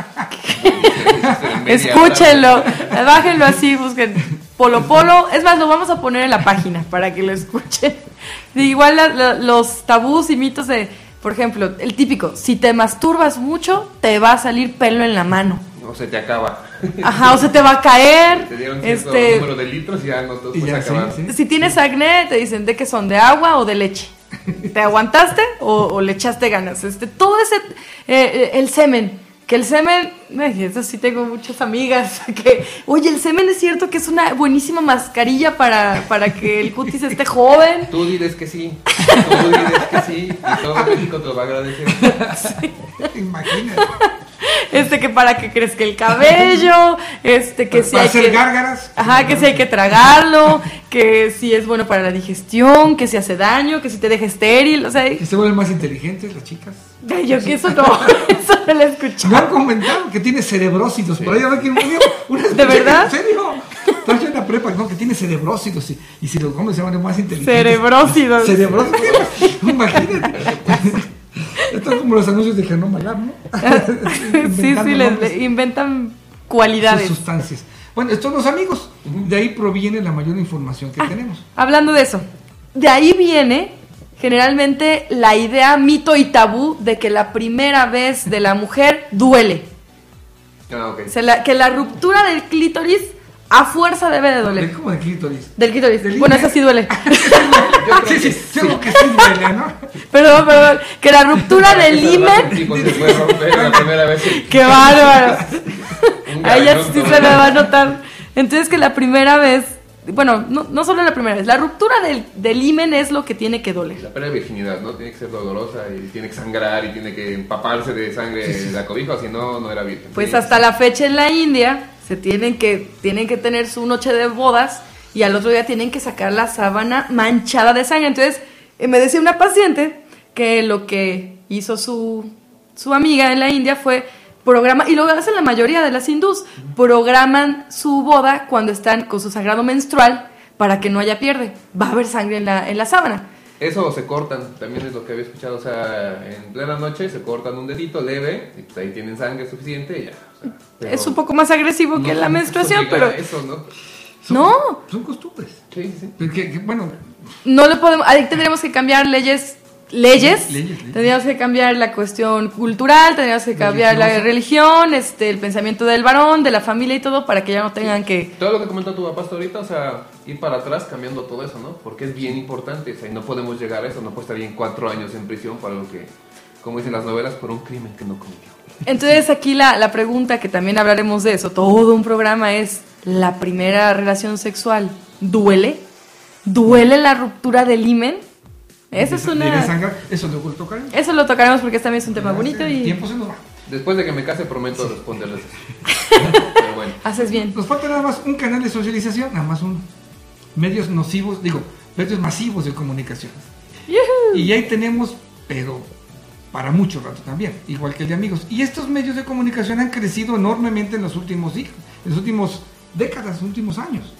Escúchenlo, bájenlo así, busquen Polo Polo. Es más, lo vamos a poner en la página para que lo escuchen. Igual la, la, los tabús y mitos de, por ejemplo, el típico, si te masturbas mucho, te va a salir pelo en la mano. O se te acaba. Ajá, o se te va a caer. Te dieron cierto este, número de litros y ya no te puedes ya, acabar. sí, sí. Si tienes acné, te dicen de qué son, de agua o de leche. ¿Te aguantaste o, o le echaste ganas? Este, todo ese, eh, el semen, que el semen, ay, eso sí tengo muchas amigas, que, oye, el semen es cierto que es una buenísima mascarilla para, para que el cutis esté joven. Tú diles que sí, tú diles que sí, y todo México te lo va a agradecer. Sí. Imagínate. Este, que para que crezca el cabello, este, que para, si para hay hacer que... gárgaras. Ajá, que si hay que tragarlo, que si es bueno para la digestión, que si hace daño, que si te deja estéril, o sea... Que se vuelven más inteligentes las chicas. Ay, yo que eso no, eso no lo he escuchado. Me han comentado que tiene cerebrócidos. Sí. Por ahí a ver quién murió. ¿De verdad? ¿En serio? Estás en la prepa, no, que tiene cerebrócidos. Y, y si los hombres se van más inteligentes. Cerebrócidos. Cerebrócidos. Imagínate. Esto es como los anuncios de Genoma Lab, ¿no? Sí, sí, les inventan cualidades. Sus sustancias. Bueno, estos son los amigos. De ahí proviene la mayor información que ah, tenemos. Hablando de eso, de ahí viene generalmente la idea, mito y tabú de que la primera vez de la mujer duele. Ah, ok. O sea, la, que la ruptura del clítoris a fuerza debe de doler. ¿Cómo del clítoris? Del clítoris. ¿Del bueno, esa sí duele. Yo creo sí, sí, sí, sí. que sí duele, ¿no? Perdón, perdón. Que la ruptura del himen. ¡Qué bárbaro! A ella sí se me va a notar. Entonces, que la primera vez. Bueno, no, no solo la primera vez. La ruptura del, del himen es lo que tiene que doler. La pérdida de virginidad, ¿no? Tiene que ser dolorosa y tiene que sangrar y tiene que empaparse de sangre sí, sí. la cobija, o si no, no era virgen. Pues sí. hasta la fecha en la India se tienen que, tienen que tener su noche de bodas y al otro día tienen que sacar la sábana manchada de sangre. Entonces, Y me decía una paciente que lo que hizo su, su amiga en la India fue programa, y lo hacen la mayoría de las hindús, programan su boda cuando están con su sangrado menstrual para que no haya pierde. Va a haber sangre en la, en la sábana. Eso se cortan, también es lo que había escuchado, o sea, en plena noche se cortan un dedito leve, y pues ahí tienen sangre suficiente y ya. O sea, pero es un poco más agresivo no, que la no menstruación, pero... Eso, ¿no? Son, No. Son costumbres. Sí, sí. Porque, que, bueno, No le podemos, ahí tendríamos que cambiar leyes, leyes, Leyes, leyes. tendríamos que cambiar la cuestión cultural, tendríamos que cambiar la religión, este, el pensamiento del varón, de la familia y todo, para que ya no tengan que... Todo lo que comentó tu papá hasta ahorita, o sea, ir para atrás cambiando todo eso, ¿no? Porque es bien importante, o sea, y no podemos llegar a eso, no puede estar bien cuatro años en prisión por algo que, como dicen las novelas, por un crimen que no cometió. Entonces aquí la, la pregunta, que también hablaremos de eso, todo un programa, es: ¿la primera relación sexual duele? ¿Duele la ruptura del himen? Esa es de- una... de sangrar, eso luego lo tocaremos. Eso lo tocaremos porque también es un tema bonito El y tiempo se nos va. Después de que me case prometo responderles eso. Pero bueno. haces bien. Nos falta nada más un canal de socialización, nada más un medios nocivos, digo, medios masivos de comunicación. ¡Yujú! Y ahí tenemos, pero para mucho rato también, igual que el de amigos. Y estos medios de comunicación han crecido enormemente en los últimos siglos, en los últimos décadas, en los últimos años.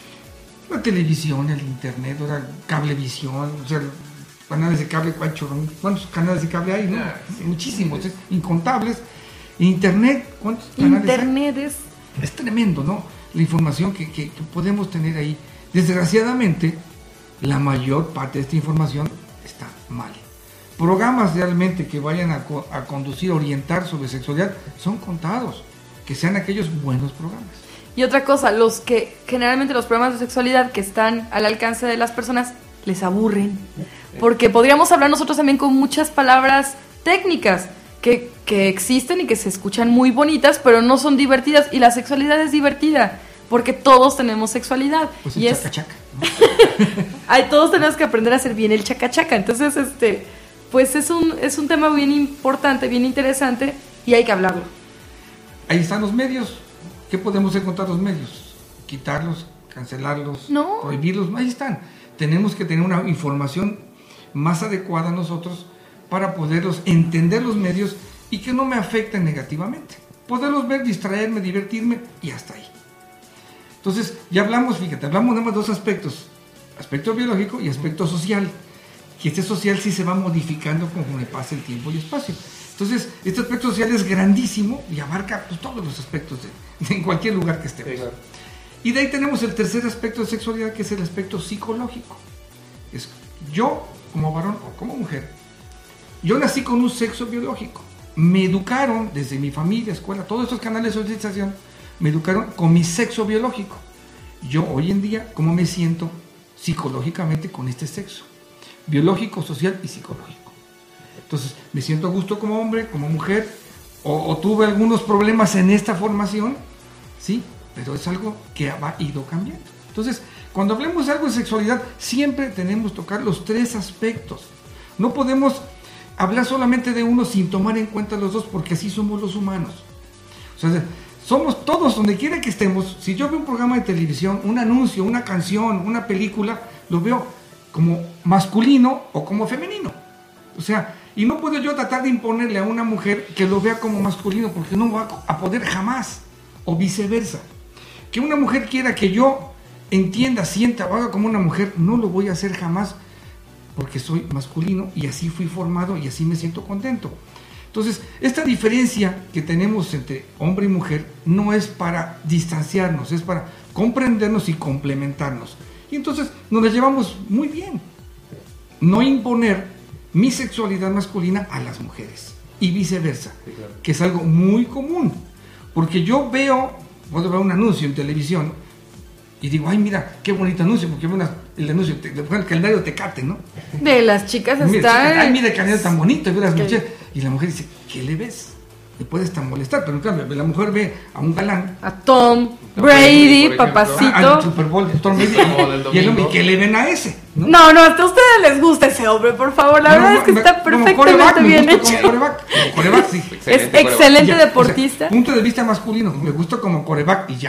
La televisión, el internet, ahora cablevisión, o sea, canales de cable, ¿cuántos canales de cable hay? ¿No? Ah, sí. Muchísimos, ¿eh? Incontables. Internet, ¿cuántos canales hay? Internet es... Es tremendo, ¿no? La información que, que, que podemos tener ahí. Desgraciadamente, la mayor parte de esta información está mal. Programas realmente que vayan a, co- a conducir, a orientar sobre sexualidad, son contados. Que sean aquellos buenos programas. Y otra cosa, los que generalmente los programas de sexualidad que están al alcance de las personas les aburren. Porque podríamos hablar nosotros también con muchas palabras técnicas que, que existen y que se escuchan muy bonitas, pero no son divertidas. Y la sexualidad es divertida, porque todos tenemos sexualidad. Pues el y es, chaca chaca, ¿no? ay, todos tenemos que aprender a hacer bien el chaca chaca. Entonces, este, pues es un, es un tema bien importante, bien interesante, y hay que hablarlo. Ahí están los medios. ¿Qué podemos encontrar los medios? Quitarlos, cancelarlos, No. prohibirlos. Ahí están. Tenemos que tener una información más adecuada nosotros para poderlos entender los medios y que no me afecten negativamente. Poderlos ver, distraerme, divertirme y hasta ahí. Entonces, ya hablamos, fíjate, hablamos de más dos aspectos. Aspecto biológico y aspecto social. Que este social sí se va modificando conforme pasa el tiempo y espacio. Entonces, este aspecto social es grandísimo y abarca pues, todos los aspectos de, de en cualquier lugar que estemos. Sí, claro. Y de ahí tenemos el tercer aspecto de sexualidad, que es el aspecto psicológico. Es yo, como varón o como mujer, yo nací con un sexo biológico. Me educaron desde mi familia, escuela, todos estos canales de socialización, me educaron con mi sexo biológico. Yo hoy en día, ¿cómo me siento psicológicamente con este sexo? Biológico, social y psicológico. Entonces, me siento a gusto como hombre, como mujer, o, o tuve algunos problemas en esta formación, ¿sí? Pero es algo que ha ido cambiando. Entonces, cuando hablemos de algo de sexualidad, siempre tenemos que tocar los tres aspectos. No podemos hablar solamente de uno sin tomar en cuenta los dos, porque así somos los humanos. O sea, somos todos, donde quiera que estemos. Si yo veo un programa de televisión, un anuncio, una canción, una película, lo veo como masculino o como femenino. O sea, y no puedo yo tratar de imponerle a una mujer que lo vea como masculino, porque no va a poder jamás, o viceversa. Que una mujer quiera que yo entienda, sienta o haga como una mujer, no lo voy a hacer jamás, porque soy masculino y así fui formado y así me siento contento. Entonces, esta diferencia que tenemos entre hombre y mujer no es para distanciarnos, es para comprendernos y complementarnos. Y entonces nos la llevamos muy bien. No imponer mi sexualidad masculina a las mujeres y viceversa, Sí, claro. que es algo muy común. Porque yo veo, puedo ver un anuncio en televisión y digo, ay, mira, qué bonito anuncio, porque veo una, el anuncio, te- el calendario Tecate, ¿no? De las chicas Mira, está... chica, ay, mira el calendario tan bonito, y ve las ¿Qué? mujeres. Y la mujer dice, ¿qué le ves? Le puede estar molestar, pero en cambio, la mujer ve a un galán, A Tom Tom Brady, Brady, por ejemplo. papacito. al Super Bowl, Tom Brady, Como del y el hombre, domingo. ¿qué le ven a ese? ¿no? No, no, hasta a ustedes les gusta ese hombre, por favor. La No, verdad no, es que me- está como perfectamente coreback, me bien gusta hecho. Como coreback, como coreback, sí. Es Excelente excelente Ya, o sea, deportista. punto de vista masculino, me gusta como coreback y ya.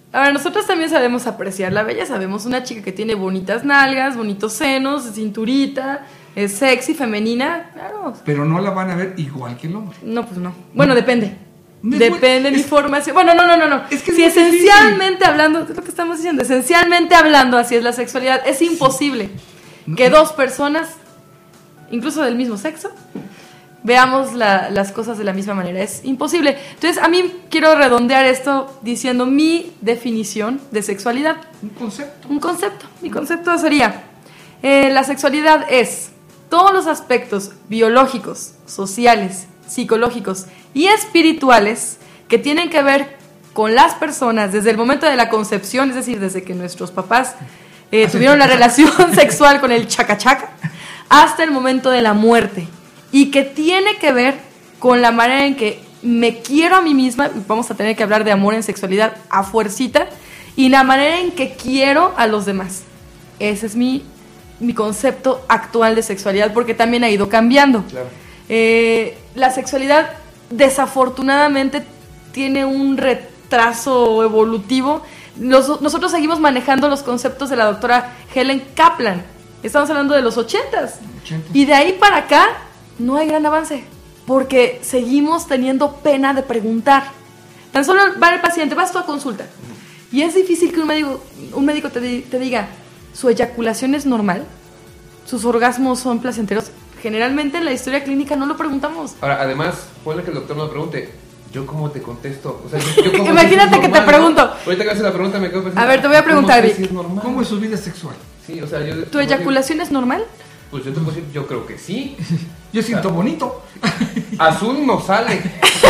Ahora, nosotros también sabemos apreciar la belleza. Vemos una chica que tiene bonitas nalgas, bonitos senos, cinturita, es sexy, femenina, claro. Pero no la van a ver igual que el hombre. No, pues no. Bueno, no. depende. No Depende de mi es, formación. Bueno, no, no, no, no. Es que si es esencialmente difícil. hablando, es lo que estamos diciendo, esencialmente hablando, así es la sexualidad. Es imposible sí. no, que dos personas, incluso del mismo sexo, veamos la, las cosas de la misma manera. Es imposible. Entonces, a mí quiero redondear esto diciendo mi definición de sexualidad. Un concepto. Un concepto. Mi concepto sería, eh, la sexualidad es todos los aspectos biológicos, sociales, psicológicos y espirituales que tienen que ver con las personas desde el momento de la concepción, es decir, desde que nuestros papás eh, tuvieron la relación sexual con el chacachaca, hasta el momento de la muerte, y que tiene que ver con la manera en que me quiero a mí misma, y vamos a tener que hablar de amor en sexualidad a fuercita, y la manera en que quiero a los demás. Ese es mi, mi concepto actual de sexualidad, porque también ha ido cambiando. Claro. Eh, la sexualidad desafortunadamente tiene un retraso evolutivo. Los, nosotros seguimos manejando los conceptos de la doctora Helen Kaplan. Estamos hablando de los ochentas. Y de ahí para acá no hay gran avance, porque seguimos teniendo pena de preguntar. Tan solo va el paciente, vas tú a consulta, y es difícil que un médico, un médico te, te diga, ¿su eyaculación es normal? ¿Sus orgasmos son placenteros? Generalmente en la historia clínica no lo preguntamos. Ahora, además, ponle que el doctor nos pregunte, ¿yo cómo te contesto? O sea, yo, yo cómo Imagínate si que normal, te pregunto. ¿no? Ahorita que haces la pregunta me quedo pensando. A ver, te voy a preguntar, Vic. Si es normal? ¿Cómo es su vida sexual? Sí, o sea, yo... ¿Tu eyaculación es normal? Pues yo te puedo decir, yo creo que sí. Yo siento o sea, bonito. Azul no sale.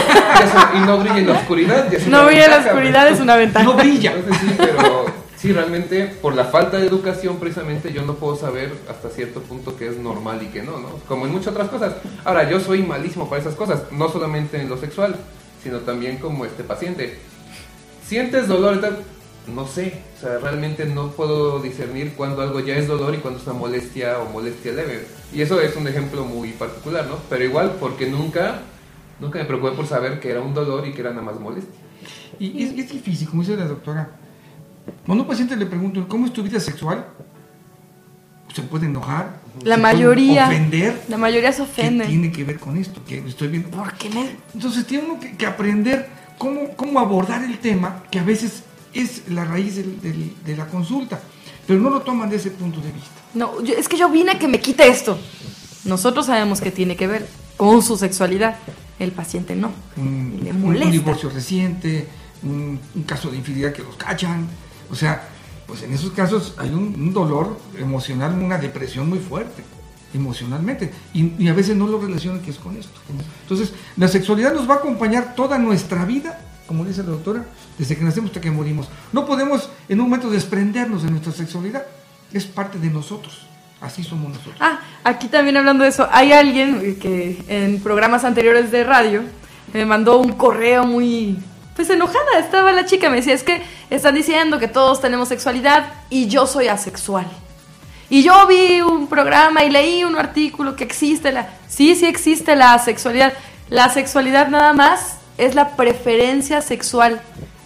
Y no brilla en la oscuridad. No brilla en la oscuridad, es una ventaja. No brilla. Entonces, sí, pero sí, realmente, por la falta de educación, precisamente, yo no puedo saber hasta cierto punto qué es normal y qué no, ¿no? Como en muchas otras cosas. Ahora, yo soy malísimo para esas cosas, no solamente en lo sexual, sino también como este paciente. ¿Sientes dolor y tal? No sé, o sea, realmente no puedo discernir cuándo algo ya es dolor y cuándo es una molestia o molestia leve. Y eso es un ejemplo muy particular, ¿no? Pero igual, porque nunca, nunca me preocupé por saber que era un dolor y que era nada más molestia. Y es, es difícil, como dice la doctora. Cuando a un paciente le pregunto, ¿cómo es tu vida sexual? Se puede enojar. La se mayoría. puede ofender. La mayoría se ofende. ¿Qué tiene que ver con esto? Que estoy viendo. ¿Por qué me...? Entonces tiene uno que, que aprender cómo, cómo abordar el tema, que a veces es la raíz del, del, de la consulta, pero no lo toman de ese punto de vista. No, yo, es que yo vine a que me quite esto. Nosotros sabemos que tiene que ver con su sexualidad. El paciente no. Un, y le un, molesta. un divorcio reciente, un, un caso de infidelidad que los cachan. O sea, pues en esos casos hay un, un dolor emocional, una depresión muy fuerte, emocionalmente. Y, y a veces no lo relacionan que es con esto. Entonces, la sexualidad nos va a acompañar toda nuestra vida, como dice la doctora, desde que nacemos hasta que morimos. No podemos en un momento desprendernos de nuestra sexualidad. Es parte de nosotros. Así somos nosotros. Ah, aquí también hablando de eso, hay alguien que en programas anteriores de radio me mandó un correo muy, pues enojada. Estaba la chica, me decía, es que están diciendo que todos tenemos sexualidad y yo soy asexual. Y yo vi un programa y leí un artículo que existe la... Sí, sí existe la asexualidad. La sexualidad nada más es la preferencia sexual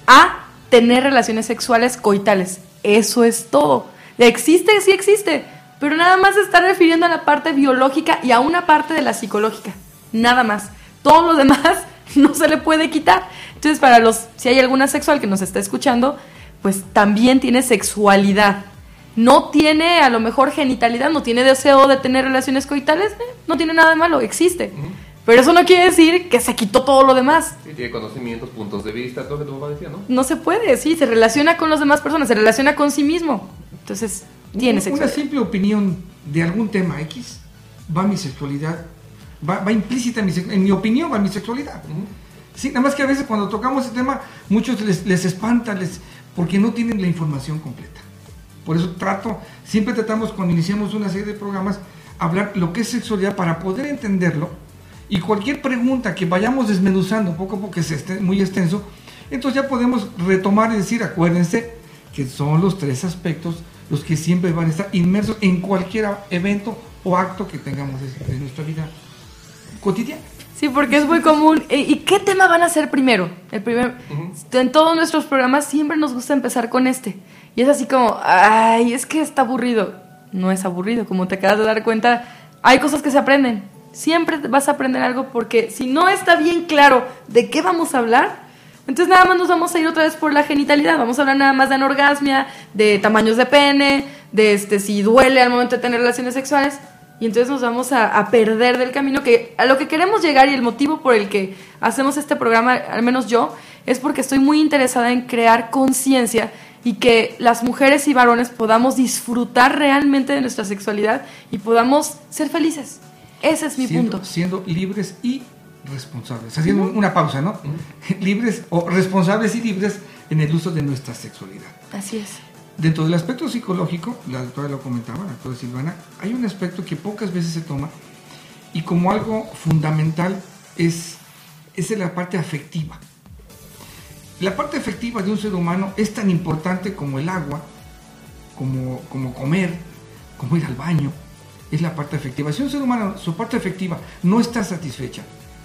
a tener relaciones sexuales coitales. Eso es todo. Existe, sí existe, pero nada más se está refiriendo a la parte biológica y a una parte de la psicológica. Nada más. Todo lo demás no se le puede quitar. Entonces, para los, si hay alguna sexual que nos está escuchando, pues también tiene sexualidad. No tiene a lo mejor genitalidad, no tiene deseo de tener relaciones coitales, eh, no tiene nada de malo, existe. Uh-huh. Pero eso no quiere decir que se quitó todo lo demás. Sí, tiene conocimientos, puntos de vista, todo lo que tu papá decía, ¿no? No se puede, sí, se relaciona con las demás personas, se relaciona con sí mismo. Entonces, tiene sexualidad. Una simple opinión de algún tema X, va mi sexualidad, va, va implícita en mi, en mi opinión, va mi sexualidad. Uh-huh. Sí, nada más que a veces cuando tocamos ese tema, muchos les, les espanta, les, porque no tienen la información completa. Por eso trato, siempre tratamos cuando iniciamos una serie de programas, hablar lo que es sexualidad para poder entenderlo, y cualquier pregunta que vayamos desmenuzando poco a poco, que es este, muy extenso, entonces ya podemos retomar y decir, acuérdense que son los tres aspectos los que siempre van a estar inmersos en cualquier evento o acto que tengamos en nuestra vida cotidiana. Sí, porque es muy común. ¿Y qué tema van a hacer primero? El primer, uh-huh. En todos nuestros programas siempre nos gusta empezar con este. Y es así como, ay, es que está aburrido. No es aburrido, como te acabas de dar cuenta, hay cosas que se aprenden. Siempre vas a aprender algo, porque si no está bien claro de qué vamos a hablar, entonces nada más nos vamos a ir otra vez por la genitalidad. Vamos a hablar nada más de anorgasmia, de tamaños de pene, de este si duele al momento de tener relaciones sexuales. Y entonces nos vamos a, a perder del camino que a lo que queremos llegar, y el motivo por el que hacemos este programa, al menos yo, es porque estoy muy interesada en crear conciencia y que las mujeres y varones podamos disfrutar realmente de nuestra sexualidad y podamos ser felices. Ese es mi siendo, punto. Siendo libres y responsables. Haciendo uh-huh. una pausa, ¿no? Uh-huh. Libres o responsables y libres en el uso de nuestra sexualidad. Así es. Dentro del aspecto psicológico, la doctora lo comentaba, la doctora Silvana, hay un aspecto que pocas veces se toma y como algo fundamental es, es la parte afectiva. La parte afectiva de un ser humano es tan importante como el agua, como, como comer, como ir al baño. Es la parte afectiva. Si un ser humano, su parte afectiva no está satisfecha,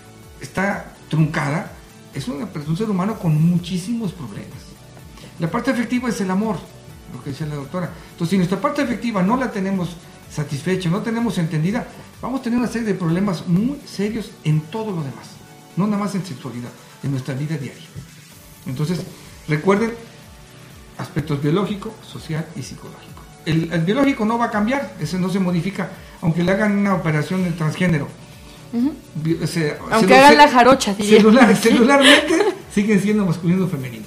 está truncada, es una, un ser humano con muchísimos problemas. La parte afectiva es el amor, lo que decía la doctora. Entonces, si nuestra parte afectiva no la tenemos satisfecha, no tenemos entendida, vamos a tener una serie de problemas muy serios en todo lo demás, no nada más en sexualidad, en nuestra vida diaria. Entonces, recuerden, aspectos biológico, social y psicológico. El, el biológico no va a cambiar, ese no se modifica, aunque le hagan una operación de transgénero. Uh-huh. Se, aunque celu- hagan la jarocha, celular, celularmente siguen siendo masculino o femenino.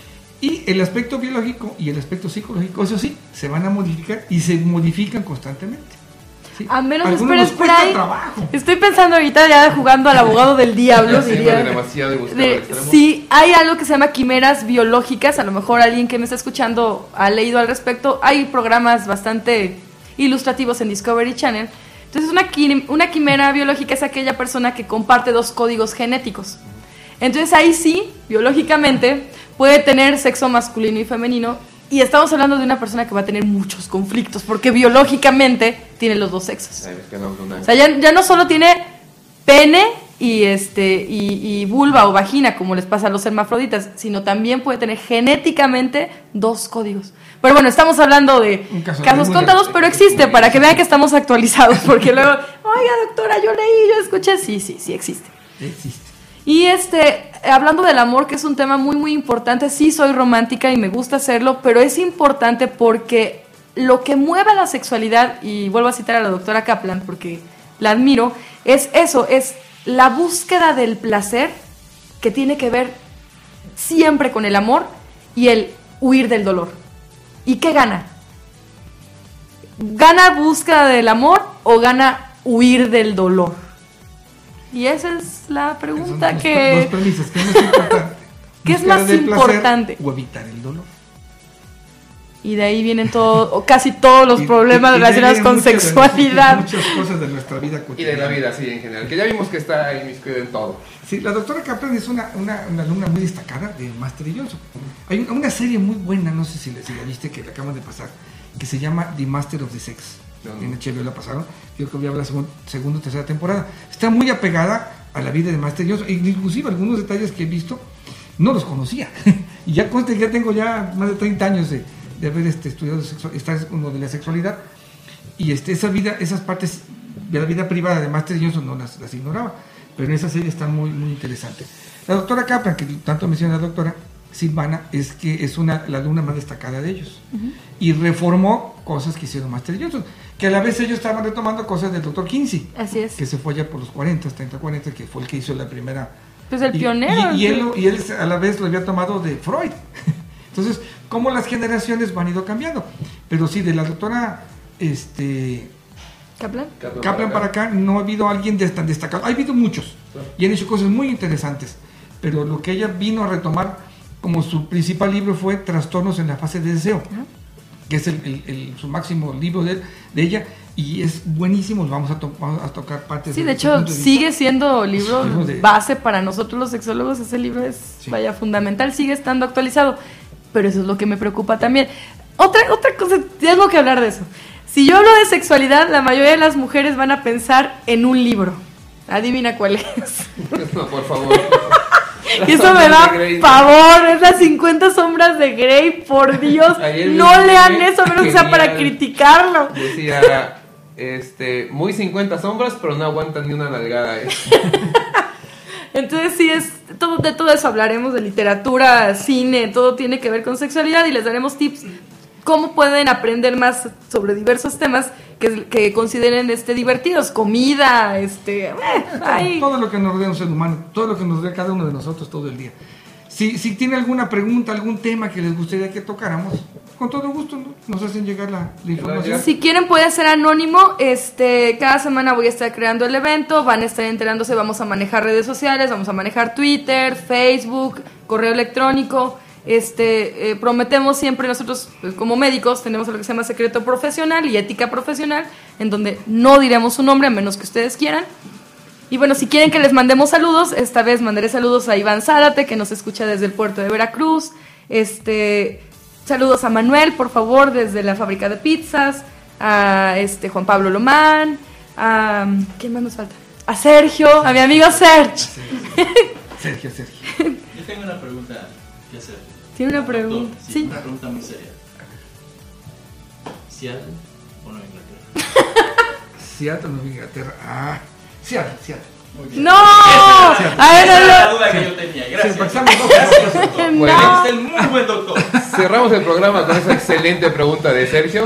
Y el aspecto biológico y el aspecto psicológico, eso sí, se van a modificar y se modifican constantemente. ¿Sí? A menos espera, espera ahí. Estoy pensando ahorita ya jugando al abogado del diablo. Diría, demasiado de de, sí, hay algo que se llama quimeras biológicas. A lo mejor alguien que me está escuchando ha leído al respecto. Hay programas bastante ilustrativos en Discovery Channel. Entonces una, quim, una quimera biológica es aquella persona que comparte dos códigos genéticos. Entonces ahí sí, biológicamente, puede tener sexo masculino y femenino. Y estamos hablando de una persona que va a tener muchos conflictos, porque biológicamente tiene los dos sexos. Ay, es que no, no, no. O sea, ya, ya no solo tiene pene y, este, y, y vulva o vagina, como les pasa a los hermafroditas, sino también puede tener genéticamente dos códigos. Pero bueno, estamos hablando de caso casos contados, pero existe, para que vean que estamos actualizados, porque luego, oiga doctora, yo leí, yo escuché, sí, sí, sí existe. Existe. Y este, hablando del amor, que es un tema muy muy importante, sí soy romántica y me gusta hacerlo, pero es importante porque lo que mueve a la sexualidad, y vuelvo a citar a la doctora Kaplan porque la admiro, es eso, es la búsqueda del placer que tiene que ver siempre con el amor y el huir del dolor. ¿Y qué gana? ¿Gana búsqueda del amor o gana huir del dolor? Y esa es la pregunta dos, que... Dos premisas, ¿qué es más importante? ¿Qué es más importante? O evitar el dolor. Y de ahí vienen todo, o casi todos los y, problemas y, y relacionados con sexualidad. Muchas cosas de nuestra vida cotidiana. Y de la vida, sí, en general. Que ya vimos que está inmiscuido en todo. Sí, la doctora Kaplan es una, una, una alumna muy destacada de Master y Johnson. Hay una, una serie muy buena, no sé si la, si la viste, que la acaban de pasar, que se llama The Master of the Sex. No. En H B O la pasaron, yo creo que voy a hablar la segunda o tercera temporada. Está muy apegada a la vida de Master Johnson, inclusive algunos detalles que he visto no los conocía. Y ya conste que ya tengo ya más de treinta años de, de haber este, estudiado sexual, estar uno de la sexualidad, y este, esa vida, esas partes de la vida privada de Master Johnson no las, las ignoraba, pero en esa serie está muy, muy interesante. La doctora Kaplan, que tanto menciona la doctora Silvana, es que es una, la alumna más destacada de ellos. Uh-huh. Y reformó cosas que hicieron Master Johnson, que a la vez ellos estaban retomando cosas del doctor Kinsey. Así es. Que se fue ya por los cuarenta, treinta, cuarenta, que fue el que hizo la primera... Pues el y, pionero. Y, y, él, y él a la vez lo había tomado de Freud. Entonces, cómo las generaciones van ido cambiando. Pero sí, de la doctora este, Kaplan, Kaplan, Kaplan para acá no ha habido alguien de, tan destacado. Ha habido muchos y han hecho cosas muy interesantes. Pero lo que ella vino a retomar como su principal libro fue Trastornos en la fase de deseo. Uh-huh. Que es el, el, el, su máximo libro de, de ella, y es buenísimo. Vamos a, to, vamos a tocar partes. Sí, de, de hecho, de sigue siendo libro, libro de, base para nosotros los sexólogos. Ese libro es, sí. vaya, fundamental, sigue estando actualizado, pero eso es lo que me preocupa también. Otra, otra cosa, tengo que hablar de eso. Si yo hablo de sexualidad, la mayoría de las mujeres van a pensar en un libro. Adivina cuál es. No, por favor. Y eso me da pavor, es las cincuenta sombras de Grey, por Dios. Ayer no lean eso, a menos que sea para criticarlo. Decía, este, muy cincuenta sombras, pero no aguantan ni una nalgada. ¿eh? Entonces sí, es todo, de todo eso hablaremos, de literatura, cine, todo tiene que ver con sexualidad y les daremos tips cómo pueden aprender más sobre diversos temas que, que consideren este divertidos, comida, este, eh, todo, todo lo que nos rodea un ser humano, todo lo que nos rodea cada uno de nosotros todo el día. Si, si tiene alguna pregunta, algún tema que les gustaría que tocáramos, con todo gusto, ¿no? Nos hacen llegar la, la información. Si quieren puede ser anónimo, este, cada semana voy a estar creando el evento, van a estar enterándose, vamos a manejar redes sociales, vamos a manejar Twitter, Facebook, correo electrónico. Este, eh, prometemos siempre nosotros, pues, como médicos, tenemos lo que se llama secreto profesional y ética profesional, en donde no diremos su nombre a menos que ustedes quieran. Y bueno, si quieren que les mandemos saludos, esta vez mandaré saludos a Iván Zárate, que nos escucha desde el puerto de Veracruz. Este, saludos a Manuel, por favor, desde la fábrica de pizzas. A este Juan Pablo Lomán. A, ¿quién más nos falta? A Sergio, a mi amigo Sergio. Sergio, Sergio. Yo tengo una pregunta que hacer. Tiene una pregunta. Sí, sí. Una pregunta muy seria. ¿Seattle o Nueva Inglaterra? Seattle o Nueva Inglaterra. Ah, Seattle, Seattle. ¡No! A ver, esa no, era la duda que yo tenía. Gracias. Sí, pasamos dos, gracias, doctor. Bueno, no. Es el muy buen doctor. Cerramos el programa con esa excelente pregunta de Sergio.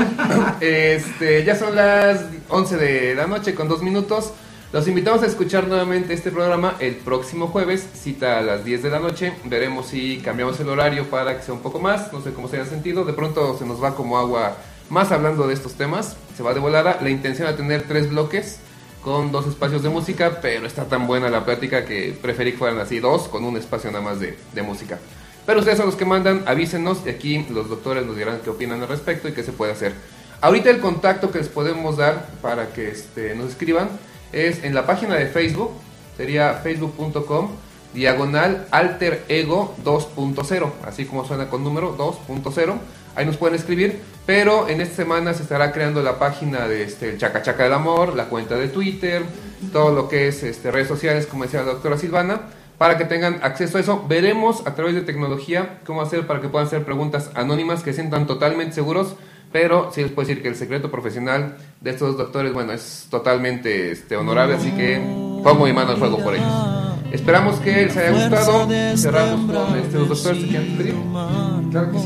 Este, ya son las once de la noche con dos minutos. Los invitamos a escuchar nuevamente este programa el próximo jueves, cita a las diez de la noche. Veremos si cambiamos el horario para que sea un poco más, no sé cómo se haya sentido. De pronto se nos va como agua más hablando de estos temas, se va de volada. La intención es tener tres bloques con dos espacios de música, pero está tan buena la plática que preferí que fueran así dos, con un espacio nada más de, de música. Pero ustedes son los que mandan, avísenos y aquí los doctores nos dirán qué opinan al respecto y qué se puede hacer. Ahorita el contacto que les podemos dar para que este, nos escriban es en la página de Facebook, sería facebook punto com diagonal alter ego dos punto cero, así como suena con número dos punto cero. Ahí nos pueden escribir, pero en esta semana se estará creando la página de este, el Chaca Chaca del Amor, la cuenta de Twitter, todo lo que es este, redes sociales, como decía la doctora Silvana, para que tengan acceso a eso. Veremos a través de tecnología cómo hacer para que puedan hacer preguntas anónimas que sientan totalmente seguros. Pero sí les puedo decir que el secreto profesional de estos dos doctores, bueno, es totalmente este, honorable, así que pongo mi mano al fuego por ellos. Esperamos que les haya gustado. Cerramos con este, los doctores. ¿Se quieren pedir? Claro que sí.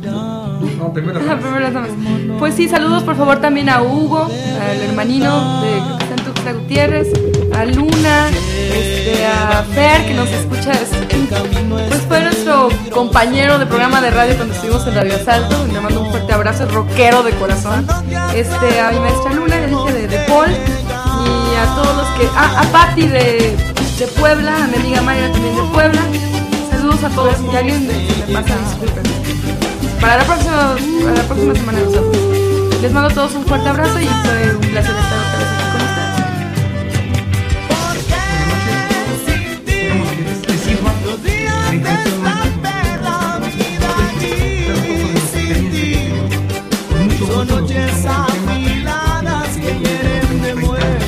No, primero. Pues sí, saludos por favor también a Hugo, al hermanino de creo que está en Tuxtla Gutiérrez, a Luna, este, a Fer, que nos escucha, pues fue nuestro compañero de programa de radio cuando estuvimos en Radio Asalto. Le mando un fuerte abrazo, es rockero de corazón. Este, a mi maestra Luna, le dije de, de Paul, y a todos los que, ah, a Patti de, de Puebla, a mi amiga Mayra también de Puebla. Saludos a todos, y alguien de, me pasa, disculpen. Para la próxima, para la próxima semana los saludos. Les mando a todos un fuerte abrazo y fue un placer estar otra vez aquí con ustedes. Son noches afiladas que hieren de muerte.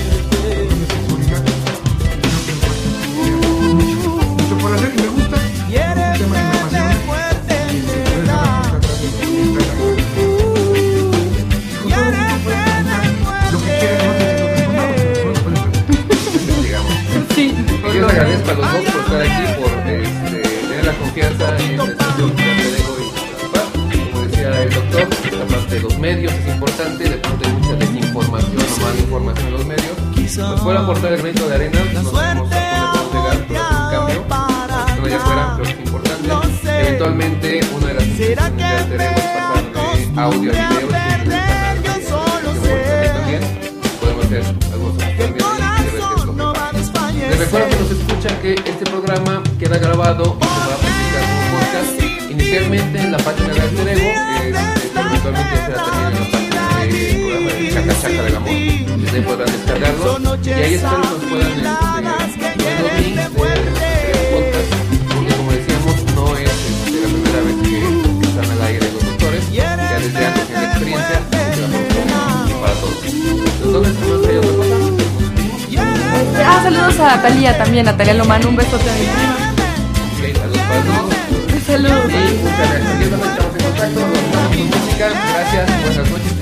Mucho por hacer y me gusta. Hieren de muerte en verdad. Lo que quieran, no te Digamos. Sí. Yo les agradezco a los dos por estar aquí, por este, tener la confianza en el espacio que te dejo y participar. Como decía el doctor, esta parte de los medios es importante, de pronto hay mucha desinformación o mala información en los medios. Pues puede aportar el granito de arena, no sabemos a dónde podemos llegar, pero es un cambio. Para que allá afuera creo que es importante. Eventualmente, una de las funciones de Alter Ego es pasar de audio a video, es un canal de televisión también. Podemos hacer algunos cambios ahí y ver qué es lo que pasa. Les recuerdo que nos escuchan que este programa queda grabado y se va a publicar como podcast inicialmente en la página de Alter Ego, que eventualmente será también en la página del programa de Chaca Chaca del Amor. Desde ahí podrán descargarlo y ahí espero que nos puedan este, poner los links de este podcast, porque como decíamos, no es este, la primera vez que, que están al aire los doctores, ya desde antes tienen experiencia y la promoción para todos. Entonces, ¿no hay otra cosa? Ah, saludos a a Natalia también, Natalia Lomano, un besote a mi prima. Ok, saludos para todos. Saludos. Y muchas gracias. Aquí estamos en contacto, nos vemos con música. Gracias, buenas noches.